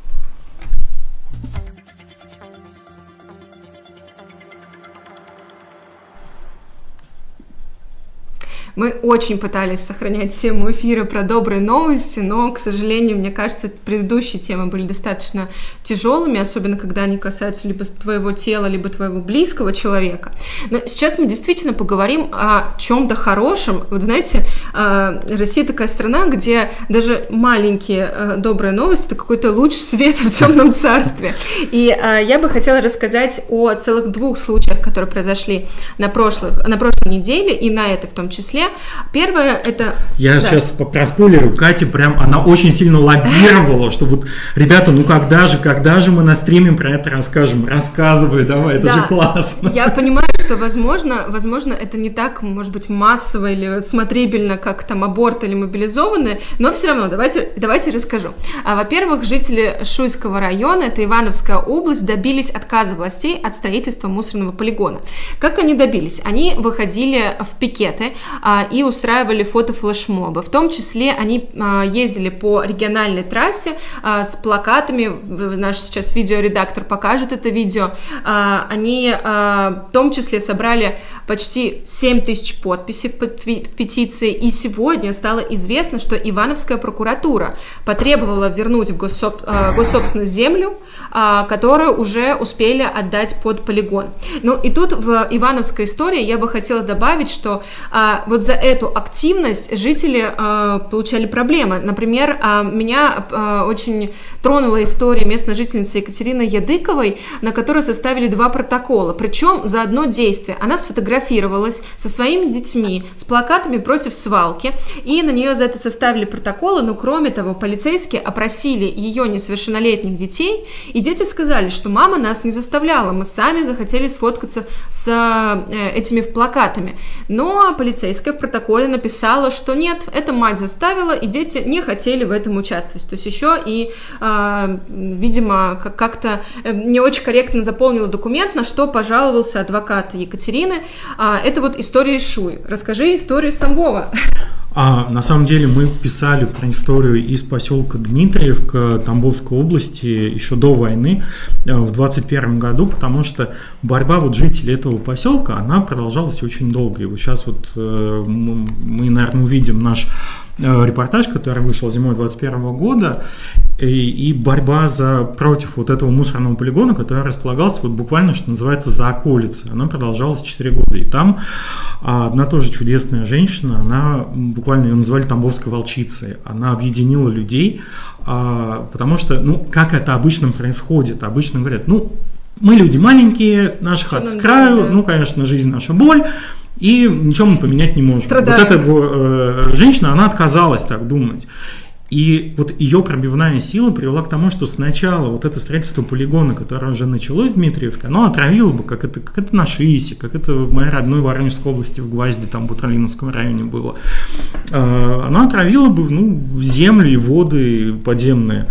Мы очень пытались сохранять тему эфира про добрые новости, но, к сожалению, мне кажется, предыдущие темы были достаточно тяжелыми, особенно когда они касаются либо твоего тела, либо твоего близкого человека. Но сейчас мы действительно поговорим о чем-то хорошем. Вот знаете, Россия такая страна, где даже маленькие добрые новости – это какой-то луч света в темном царстве. И я бы хотела рассказать о целых двух случаях, которые произошли на прошлой, на прошлой неделе и на этой в том числе. Первое это... Я да. сейчас проспойлерю, Катя прям, она очень сильно лоббировала, что вот, ребята, ну когда же, когда же мы на стриме про это расскажем? Рассказывай, давай, это да. же классно. Я понимаю, что, возможно, возможно, это не так, может быть, массово или смотрибельно, как там аборт или мобилизованные, но все равно давайте, давайте расскажу. Во-первых, жители Шуйского района, это Ивановская область, добились отказа властей от строительства мусорного полигона. Как они добились? Они выходили в пикеты и устраивали фото-флешмобы. В том числе они ездили по региональной трассе с плакатами. Наш сейчас видеоредактор покажет это видео. Они в том числе собрали почти семь тысяч подписей в петиции. И сегодня стало известно, что Ивановская прокуратура потребовала вернуть в госсоб... госсобственность землю, которую уже успели отдать под полигон. Ну и тут в ивановской истории я бы хотела добавить, что вот вот за эту активность жители э, получали проблемы. Например, э, меня э, очень тронула история местной жительницы Екатерины Ядыковой, на которой составили два протокола, причем за одно действие. Она сфотографировалась со своими детьми с плакатами против свалки, и на нее за это составили протоколы, но кроме того, полицейские опросили ее несовершеннолетних детей, и дети сказали, что мама нас не заставляла, мы сами захотели сфоткаться с э, этими плакатами. Но полицейская в протоколе написала, что нет, это мать заставила, и дети не хотели в этом участвовать. То есть еще и, э, видимо, как-то не очень корректно заполнила документ, на что пожаловался адвокат Екатерины. А, это вот история из Шуи. Расскажи историю из Тамбова. А, на самом деле мы писали про историю из поселка Дмитриевка Тамбовской области еще до войны, в двадцать первом году, потому что борьба вот жителей этого поселка, она продолжалась очень долго. И вот сейчас вот мы, наверное, увидим наш репортаж, который вышел зимой двадцать первого года, и, и борьба за, против вот этого мусорного полигона, который располагался вот буквально, что называется, за околицей. Она продолжалась четыре года. И там одна тоже чудесная женщина, она буквально ее называли Тамбовской волчицей. Она объединила людей, потому что, ну, как это обычно происходит? Обычно говорят, ну, мы люди маленькие, наши хаты с краю, да. Ну, конечно, жизнь наша боль. И ничего мы поменять не можем. Страдаем. Вот эта э, женщина, она отказалась так думать. И вот ее пробивная сила привела к тому, что сначала вот это строительство полигона, которое уже началось в Дмитриевке, оно отравило бы, как это, как это на Шиисе, как это в моей родной Воронежской области, в Гвозде, там в Бутралиновском районе было. Э, оно отравило бы, ну, земли и воды подземные.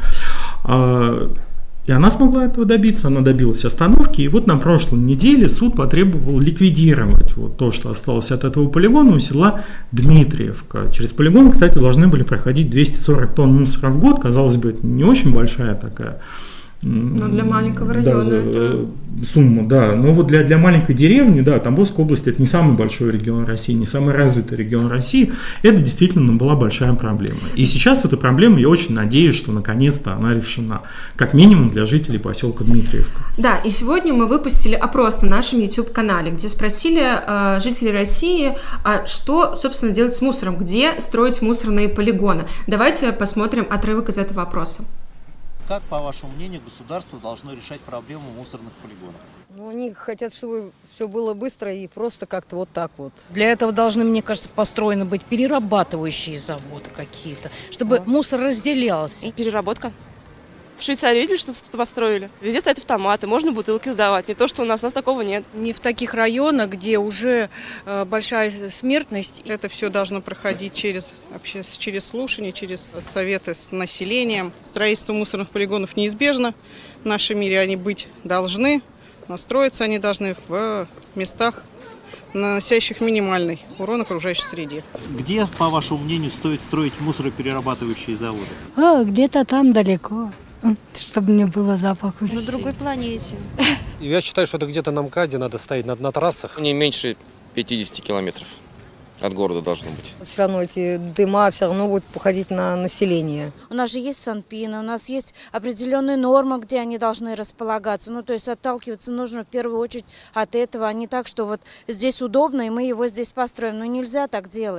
Э, И она смогла этого добиться, она добилась остановки, и вот на прошлой неделе суд потребовал ликвидировать вот то, что осталось от этого полигона у села Дмитриевка. Через полигон, кстати, должны были проходить двести сорок тонн мусора в год, казалось бы, это не очень большая такая... Но для маленького района да, это... сумма, да. Но вот для, для маленькой деревни, да, Тамбовская область это не самый большой регион России, не самый развитый регион России. Это действительно была большая проблема. И сейчас эта проблема, я очень надеюсь, что наконец-то она решена. Как минимум для жителей поселка Дмитриевка. Да, и сегодня мы выпустили опрос на нашем YouTube-канале, где спросили э, жителей России, а что, собственно, делать с мусором, где строить мусорные полигоны. Давайте посмотрим отрывок из этого опроса. Как, по вашему мнению, государство должно решать проблему мусорных полигонов? Ну, они хотят, чтобы все было быстро и просто как-то вот так вот. Для этого должны, мне кажется, построены быть перерабатывающие заводы какие-то, чтобы а? мусор разделялся. Переработка. В Швейцарии видели, что-то построили? Везде стоят автоматы, можно бутылки сдавать. Не то, что у нас, у нас такого нет. Не в таких районах, где уже э, большая смертность. Это все должно проходить через, вообще, через слушания, через советы с населением. Строительство мусорных полигонов неизбежно. В нашем мире они быть должны, но строиться они должны в местах, наносящих минимальный урон окружающей среде. Где, по вашему мнению, стоит строить мусороперерабатывающие заводы? О, где-то там далеко. Чтобы не было запаха. На другой планете. Я считаю, что это где-то на МКАДе надо стоять на, на трассах. Не меньше пятидесяти километров от города должно быть. Все равно эти дыма все равно будут походить на население. У нас же есть санпины, у нас есть определенные нормы, где они должны располагаться. Ну, то есть отталкиваться нужно в первую очередь от этого, а не так, что вот здесь удобно, и мы его здесь построим. Ну, нельзя так делать.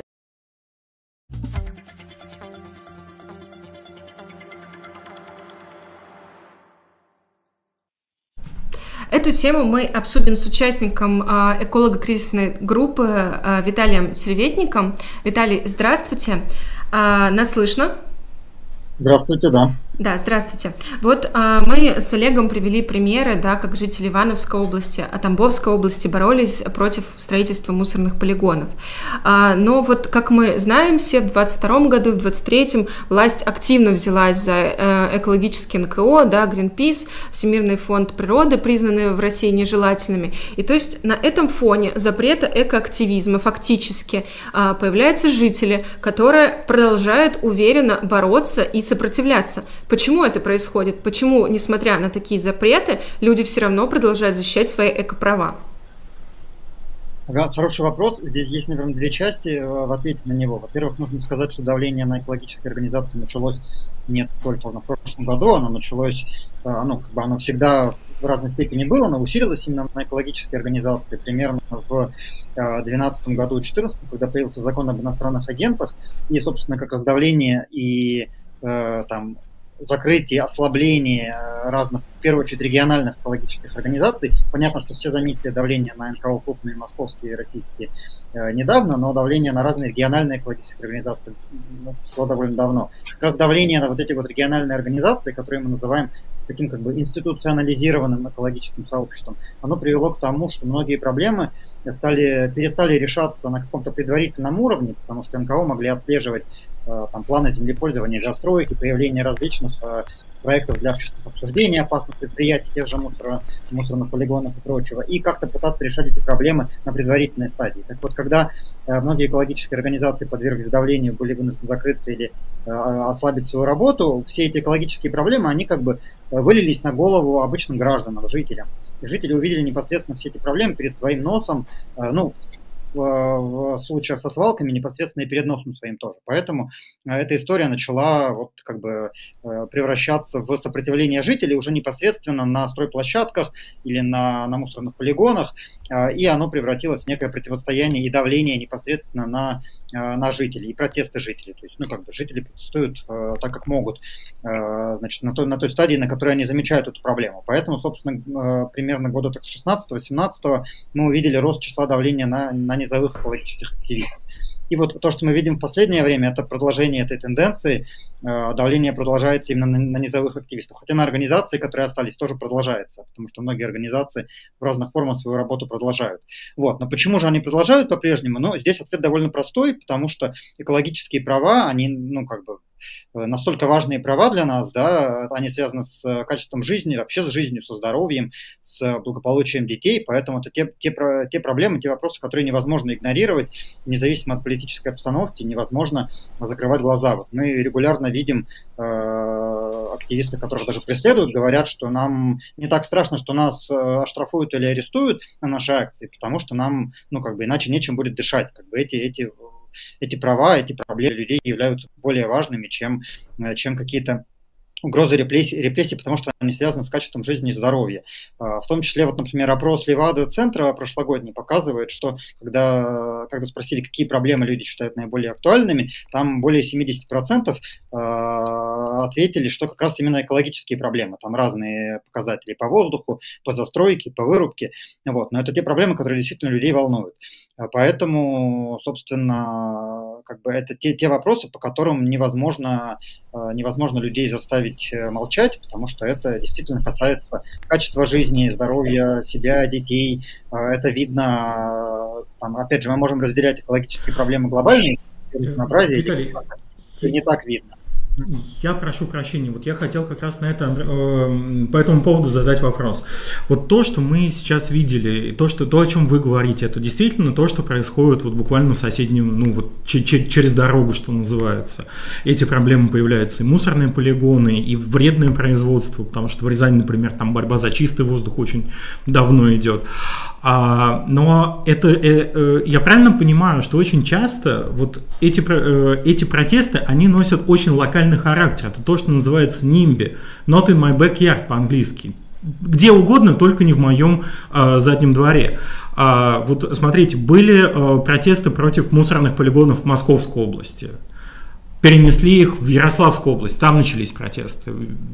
Эту тему мы обсудим с участником эколого-кризисной группы Виталием Серветником. Виталий, здравствуйте. Нас слышно? Здравствуйте, да. Да, здравствуйте. Вот а, мы с Олегом привели примеры, да, как жители Ивановской области, а Тамбовской области боролись против строительства мусорных полигонов. А, но вот, как мы знаем, все в двадцать втором году, в двадцать третьем власть активно взялась за э, экологические эн ка о, да, Greenpeace, Всемирный фонд природы, признанные в России нежелательными. И то есть на этом фоне запрета экоактивизма фактически а, появляются жители, которые продолжают уверенно бороться и сопротивляться. Почему это происходит? Почему, несмотря на такие запреты, люди все равно продолжают защищать свои экопрова? Ага, хороший вопрос. Здесь есть, наверное, две части в ответе на него. Во-первых, нужно сказать, что давление на экологические организации началось не только в прошлом году, оно началось, оно, как бы, оно всегда в разной степени было, но усилилось именно на экологические организации. Примерно в две тысячи двенадцатом году и две тысячи четырнадцатом, когда появился закон об иностранных агентах, и, собственно, как раз давление и э, там, закрытие, ослабление разных, в первую очередь, региональных экологических организаций. Понятно, что все заметили давление на эн ка о крупные, московские и российские э, недавно, но давление на разные региональные экологические организации ну, шло довольно давно. Как раз давление на вот эти вот региональные организации, которые мы называем таким как бы институционализированным экологическим сообществом, оно привело к тому, что многие проблемы стали, перестали решаться на каком-то предварительном уровне, потому что эн ка о могли отслеживать там, планы землепользования, застройки, появление различных э, проектов для общественного обсуждения опасных предприятий, тех же мусора, мусорных полигонов и прочего, и как-то пытаться решать эти проблемы на предварительной стадии. Так вот, когда э, многие экологические организации подверглись давлению, были вынуждены закрыться или э, ослабить свою работу, все эти экологические проблемы, они как бы вылились на голову обычным гражданам, жителям. И жители увидели непосредственно все эти проблемы перед своим носом, э, ну, в случаях со свалками непосредственно и перед носом своим тоже. Поэтому эта история начала вот как бы превращаться в сопротивление жителей уже непосредственно на стройплощадках или на, на мусорных полигонах, и оно превратилось в некое противостояние и давление непосредственно на, на жителей, и протесты жителей. То есть, ну, как бы жители протестуют так, как могут, значит, на той, на той стадии, на которой они замечают эту проблему. Поэтому, собственно, примерно года шестнадцатого-семнадцатого мы увидели рост числа давления на, на низовых экологических активистов. И вот то, что мы видим в последнее время, это продолжение этой тенденции. Давление продолжается именно на, на низовых активистов. Хотя на организации, которые остались, тоже продолжается, потому что многие организации в разных формах свою работу продолжают. Вот. Но почему же они продолжают по-прежнему? Ну, здесь ответ довольно простой, потому что экологические права, они, ну, как бы, настолько важные права для нас, да, они связаны с качеством жизни, вообще с жизнью, со здоровьем, с благополучием детей, поэтому это те, те, те проблемы, те вопросы, которые невозможно игнорировать, независимо от политической обстановки, невозможно закрывать глаза. Вот мы регулярно видим э, активисты, которых даже преследуют, говорят, что нам не так страшно, что нас оштрафуют или арестуют на наши акции, потому что нам, ну, как бы, иначе нечем будет дышать, как бы эти, эти Эти права, эти проблемы людей являются более важными, чем, чем какие-то угрозы репрессий, репрессий, потому что они связаны с качеством жизни и здоровья. В том числе, вот, например, опрос Левада-центра прошлогодний показывает, что когда, когда спросили, какие проблемы люди считают наиболее актуальными, там более семьдесят процентов ответили, что как раз именно экологические проблемы. Там разные показатели по воздуху, по застройке, по вырубке. Вот. Но это те проблемы, которые действительно людей волнуют. Поэтому, собственно, как бы это те, те вопросы, по которым невозможно, невозможно людей заставить молчать, потому что это действительно касается качества жизни, здоровья себя, детей. Это видно, там, опять же, мы можем разделять экологические проблемы глобальные, разнообразие, это не так видно. Я прошу прощения, вот я хотел как раз на это, э, по этому поводу задать вопрос. Вот то, что мы сейчас видели, то, что, то, о чем вы говорите, это действительно то, что происходит вот буквально в соседнем, ну вот ч- ч- через дорогу, что называется. Эти проблемы появляются, и мусорные полигоны, и вредное производство, потому что в Рязани, например, там борьба за чистый воздух очень давно идет. А, но это, э, э, я правильно понимаю, что очень часто вот эти, э, эти протесты, они носят очень локальный характер. Это то, что называется нимби. Not in my backyard по-английски. Где угодно, только не в моем э, заднем дворе. А, вот смотрите, были э, протесты против мусорных полигонов в Московской области. Перенесли их в Ярославскую область, там начались протесты.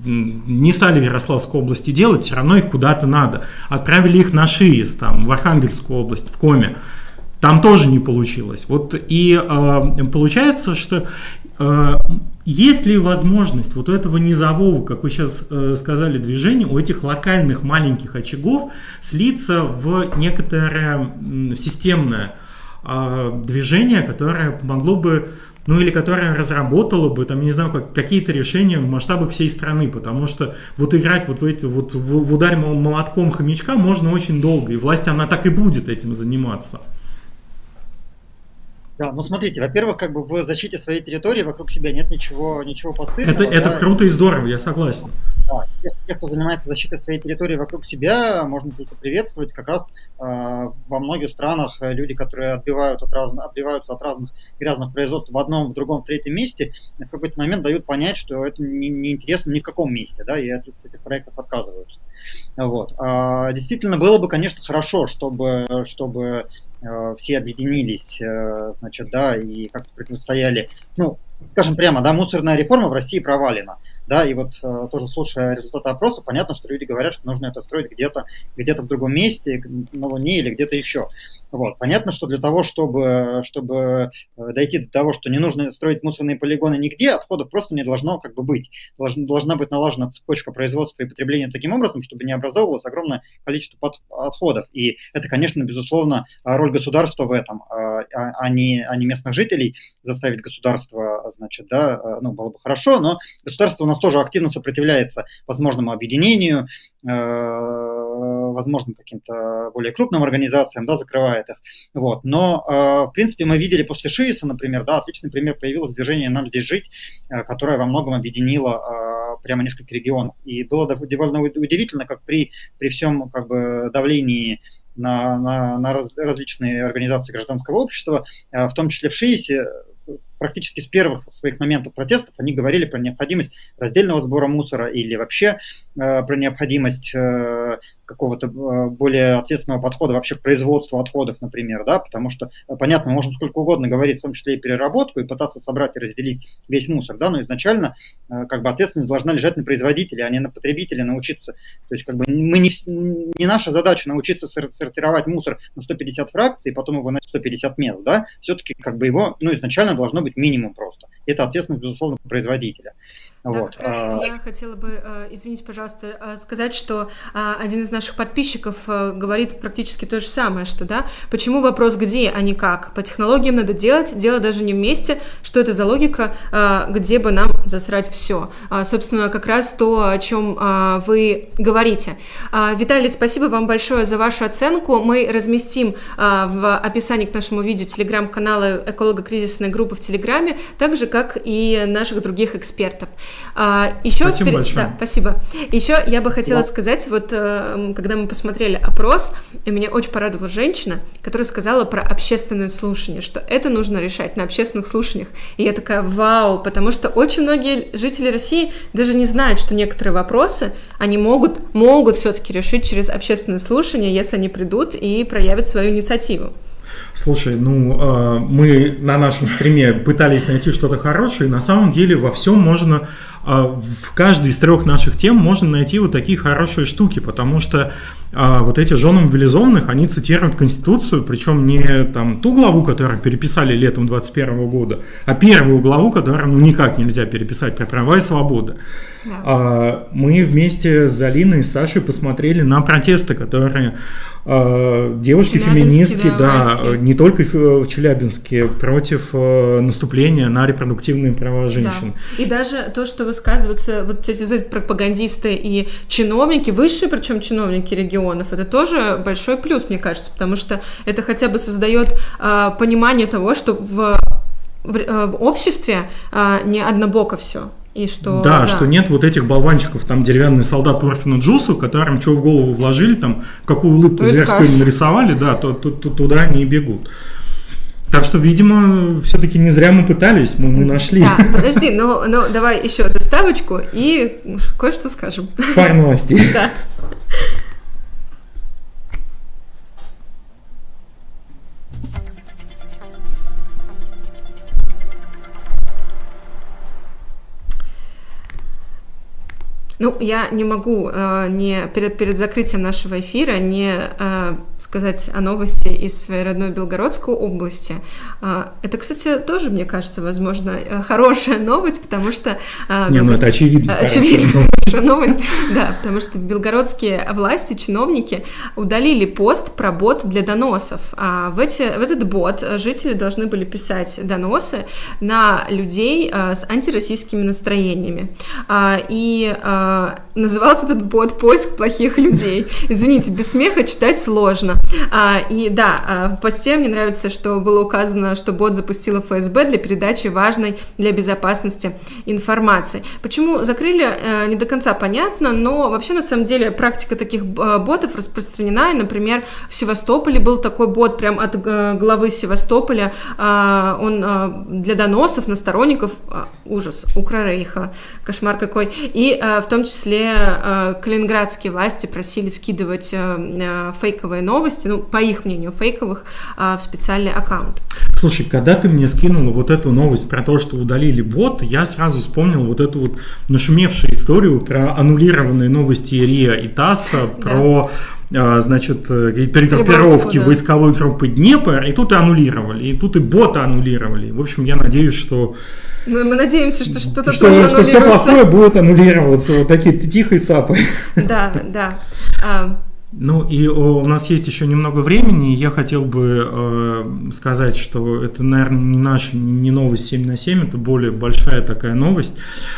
Не стали в Ярославской области делать, все равно их куда-то надо. Отправили их на ШИИС, там, в Архангельскую область, в Коми. Там тоже не получилось. Вот и э, получается, что э, есть ли возможность вот этого низового, как вы сейчас э, сказали, движения, у этих локальных маленьких очагов слиться в некоторое э, системное э, движение, которое помогло бы, ну или которая разработала бы, там, не знаю, как, какие-то решения в масштабах всей страны, потому что вот играть вот в эти вот в, в ударь молотком хомячка можно очень долго, и власть, она так и будет этим заниматься. Да, ну смотрите, во-первых, как бы в защите своей территории вокруг себя нет ничего, ничего постыдного. Это, это да, круто и здорово, я согласен. Да. тех, кто занимается защитой своей территории вокруг себя, можно только приветствовать. Как раз э, во многих странах люди, которые отбивают от разных, отбиваются от разных грязных производств в одном, в другом, в третьем месте, в какой-то момент дают понять, что это не, не интересно ни в каком месте, да, и от этих проектов отказываются. Вот. А, действительно, было бы, конечно, хорошо, чтобы, чтобы э, все объединились, э, значит, да, и как-то противостояли. Ну, скажем прямо, да, мусорная реформа в России провалена. Да, и вот э, тоже слушая результаты опроса, понятно, что люди говорят, что нужно это строить где-то, где-то в другом месте, на Луне или где-то еще. Вот. Понятно, что для того, чтобы, чтобы дойти до того, что не нужно строить мусорные полигоны нигде, отходов просто не должно как бы быть. Должна, должна быть налажена цепочка производства и потребления таким образом, чтобы не образовывалось огромное количество под, отходов. И это, конечно, безусловно, роль государства в этом, а, а, не, а не местных жителей. Заставить государство, значит, да, ну, было бы хорошо, но государство у нас тоже активно сопротивляется возможному объединению, возможным каким-то более крупным организациям, да, закрывает их. Вот. Но, в принципе, мы видели после ШИИСа, например, да, отличный пример, появилось движение «Нам здесь жить», которое во многом объединило прямо несколько регионов. И было довольно удивительно, как при, при всем как бы давлении на, на, на раз, различные организации гражданского общества, в том числе в ШИИСе, практически с первых своих моментов протестов они говорили про необходимость раздельного сбора мусора или вообще э, про необходимость э, какого-то э, более ответственного подхода вообще к производству отходов, например, да, потому что, э, понятно, мы можем сколько угодно говорить, в том числе и переработку, и пытаться собрать и разделить весь мусор, да, но изначально э, как бы ответственность должна лежать на производителе, а не на потребителе научиться. То есть как бы мы не, не наша задача научиться сортировать мусор на сто пятьдесят фракций, и потом его на сто пятьдесят мест, да, все-таки как бы его, ну, изначально должно быть минимум просто. Это ответственность, безусловно, производителя. Да, вот. как раз я хотела бы, извините, пожалуйста, сказать, что один из наших подписчиков говорит практически то же самое, что, да, почему вопрос где, а не как. По технологиям надо делать, дело даже не вместе, что это за логика, где бы нам засрать все. Собственно, как раз то, о чем вы говорите. Виталий, спасибо вам большое за вашу оценку. Мы разместим в описании к нашему видео телеграм-канала «Эколого-кризисная группа» в Телеграме, так же, как и наших других экспертов. Еще спасибо перед... большое. Да, спасибо. Еще я бы хотела Да. сказать, вот когда мы посмотрели опрос, и меня очень порадовала женщина, которая сказала про общественное слушание, что это нужно решать на общественных слушаниях. И я такая, вау, потому что очень многие жители России даже не знают, что некоторые вопросы они могут, могут все-таки решить через общественное слушание, если они придут и проявят свою инициативу. Слушай, ну, э, мы на нашем стриме пытались найти что-то хорошее, и на самом деле во всем можно, э, в каждой из трех наших тем можно найти вот такие хорошие штуки, потому что э, вот эти жены мобилизованных, они цитируют Конституцию, причем не там ту главу, которую переписали летом двадцать первого года, а первую главу, которую ну, никак нельзя переписать, про права и свободы. Да. Мы вместе с Алиной и Сашей посмотрели на протесты, которые девушки-феминистки, да, да не только в Челябинске, против наступления на репродуктивные права женщин. Да. И даже то, что высказываются вот эти пропагандисты и чиновники, высшие причем чиновники регионов, это тоже большой плюс, мне кажется, потому что это хотя бы создает а, понимание того, что в, в, в обществе а, не однобоко все. И что, да, да, что нет вот этих болванчиков, там деревянный солдат Орфина Джусу, которым что в голову вложили, там какую улыбку зверскую нарисовали, да, то, то, то туда они и бегут. Так что, видимо, все-таки не зря мы пытались, мы, мы нашли. Да, подожди, ну, ну давай еще заставочку и кое-что скажем. Пару новостей. Да. Ну, я не могу э, не перед, перед закрытием нашего эфира не э, сказать о новости из своей родной Белгородской области. Э, это, кстати, тоже, мне кажется, возможно, хорошая новость, потому что... Э, не, Белгород... ну это очевидно. Очевидно, хорошая новость, да, потому что белгородские власти, чиновники удалили пост про бот для доносов. А в, эти, в этот бот жители должны были писать доносы на людей э, с антироссийскими настроениями. Э, и... Э, А, назывался этот бот «Поиск плохих людей». Извините, без смеха читать сложно. А, и да, а в посте мне нравится, что было указано, что бот запустила эф эс бэ для передачи важной для безопасности информации. Почему закрыли, а, не до конца понятно, но вообще на самом деле практика таких а, ботов распространена. И, например, в Севастополе был такой бот прям от а, главы Севастополя. А, он а, для доносов на сторонников, а, ужас, Укррейха, кошмар какой. И а, в том числе а, калининградские власти просили скидывать а, а, фейковые новости, ну, по их мнению, фейковых, а, в специальный аккаунт. Слушай, когда ты мне скинула вот эту новость про то, что удалили бот, я сразу вспомнил вот эту вот нашумевшую историю про аннулированные новости РИА и ТАССа, да. про... значит, перегруппировки да. войсковой группы Днепр, и тут и аннулировали, и тут и бота аннулировали. В общем, я надеюсь, что... Мы, мы надеемся, что что-то что, тоже что все плохое будет аннулироваться, вот такие тихой сапой. Да, да. А... Ну и о, у нас есть еще немного времени, я хотел бы э, сказать, что это, наверное, не наша, не новость семь на семь, это более большая такая новость.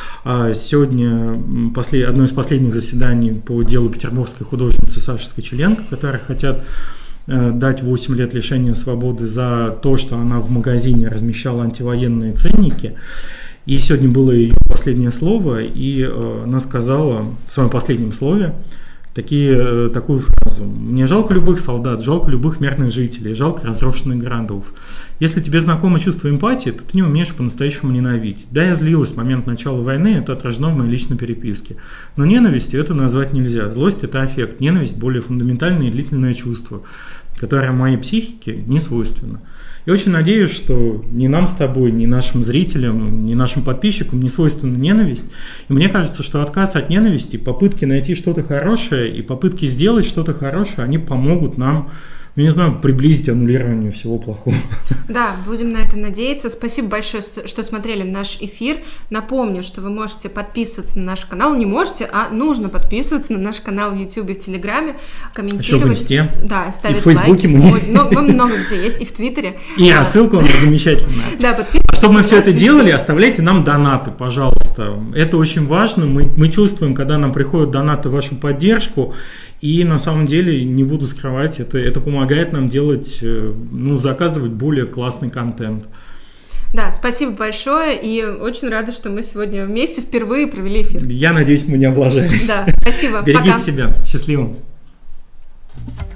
Сегодня после, одно из последних заседаний по делу петербургской художницы Саши Скочеленко, которые хотят дать восемь лет лишения свободы за то, что она в магазине размещала антивоенные ценники. И сегодня было ее последнее слово, и она сказала в своем последнем слове такие, такую фразу: «Мне жалко любых солдат, жалко любых мирных жителей, жалко разрушенных городов. Если тебе знакомо чувство эмпатии, то ты не умеешь по-настоящему ненавидеть. Да, я злилась в момент начала войны, это отражено в моей личной переписке. Но ненавистью это назвать нельзя. Злость – это аффект, ненависть – более фундаментальное и длительное чувство, которое моей психике не свойственно». И очень надеюсь, что ни нам с тобой, ни нашим зрителям, ни нашим подписчикам не свойственна ненависть. И мне кажется, что отказ от ненависти, попытки найти что-то хорошее и попытки сделать что-то хорошее, они помогут нам, я не знаю, приблизить аннулирование всего плохого. Да, будем на это надеяться. Спасибо большое, что смотрели наш эфир. Напомню, что вы можете подписываться на наш канал. Не можете, а нужно подписываться на наш канал в YouTube и в Телеграме, комментировать. Еще в Инсте. Да, ставить и в Фейсбуке лайки. Мы... Много, много где есть, и в Твиттере. И а, рассылка у нас замечательная. Да, подписывайтесь. А чтобы мы все это делали, оставляйте нам донаты, пожалуйста. Это очень важно. Мы, мы чувствуем, когда нам приходят донаты, вашу поддержку. И на самом деле, не буду скрывать, это, это помогает нам делать, ну, заказывать более классный контент. Да, спасибо большое, и очень рада, что мы сегодня вместе впервые провели эфир. Я надеюсь, мы не облажались. Да, спасибо, Берегите пока. себя, счастливо.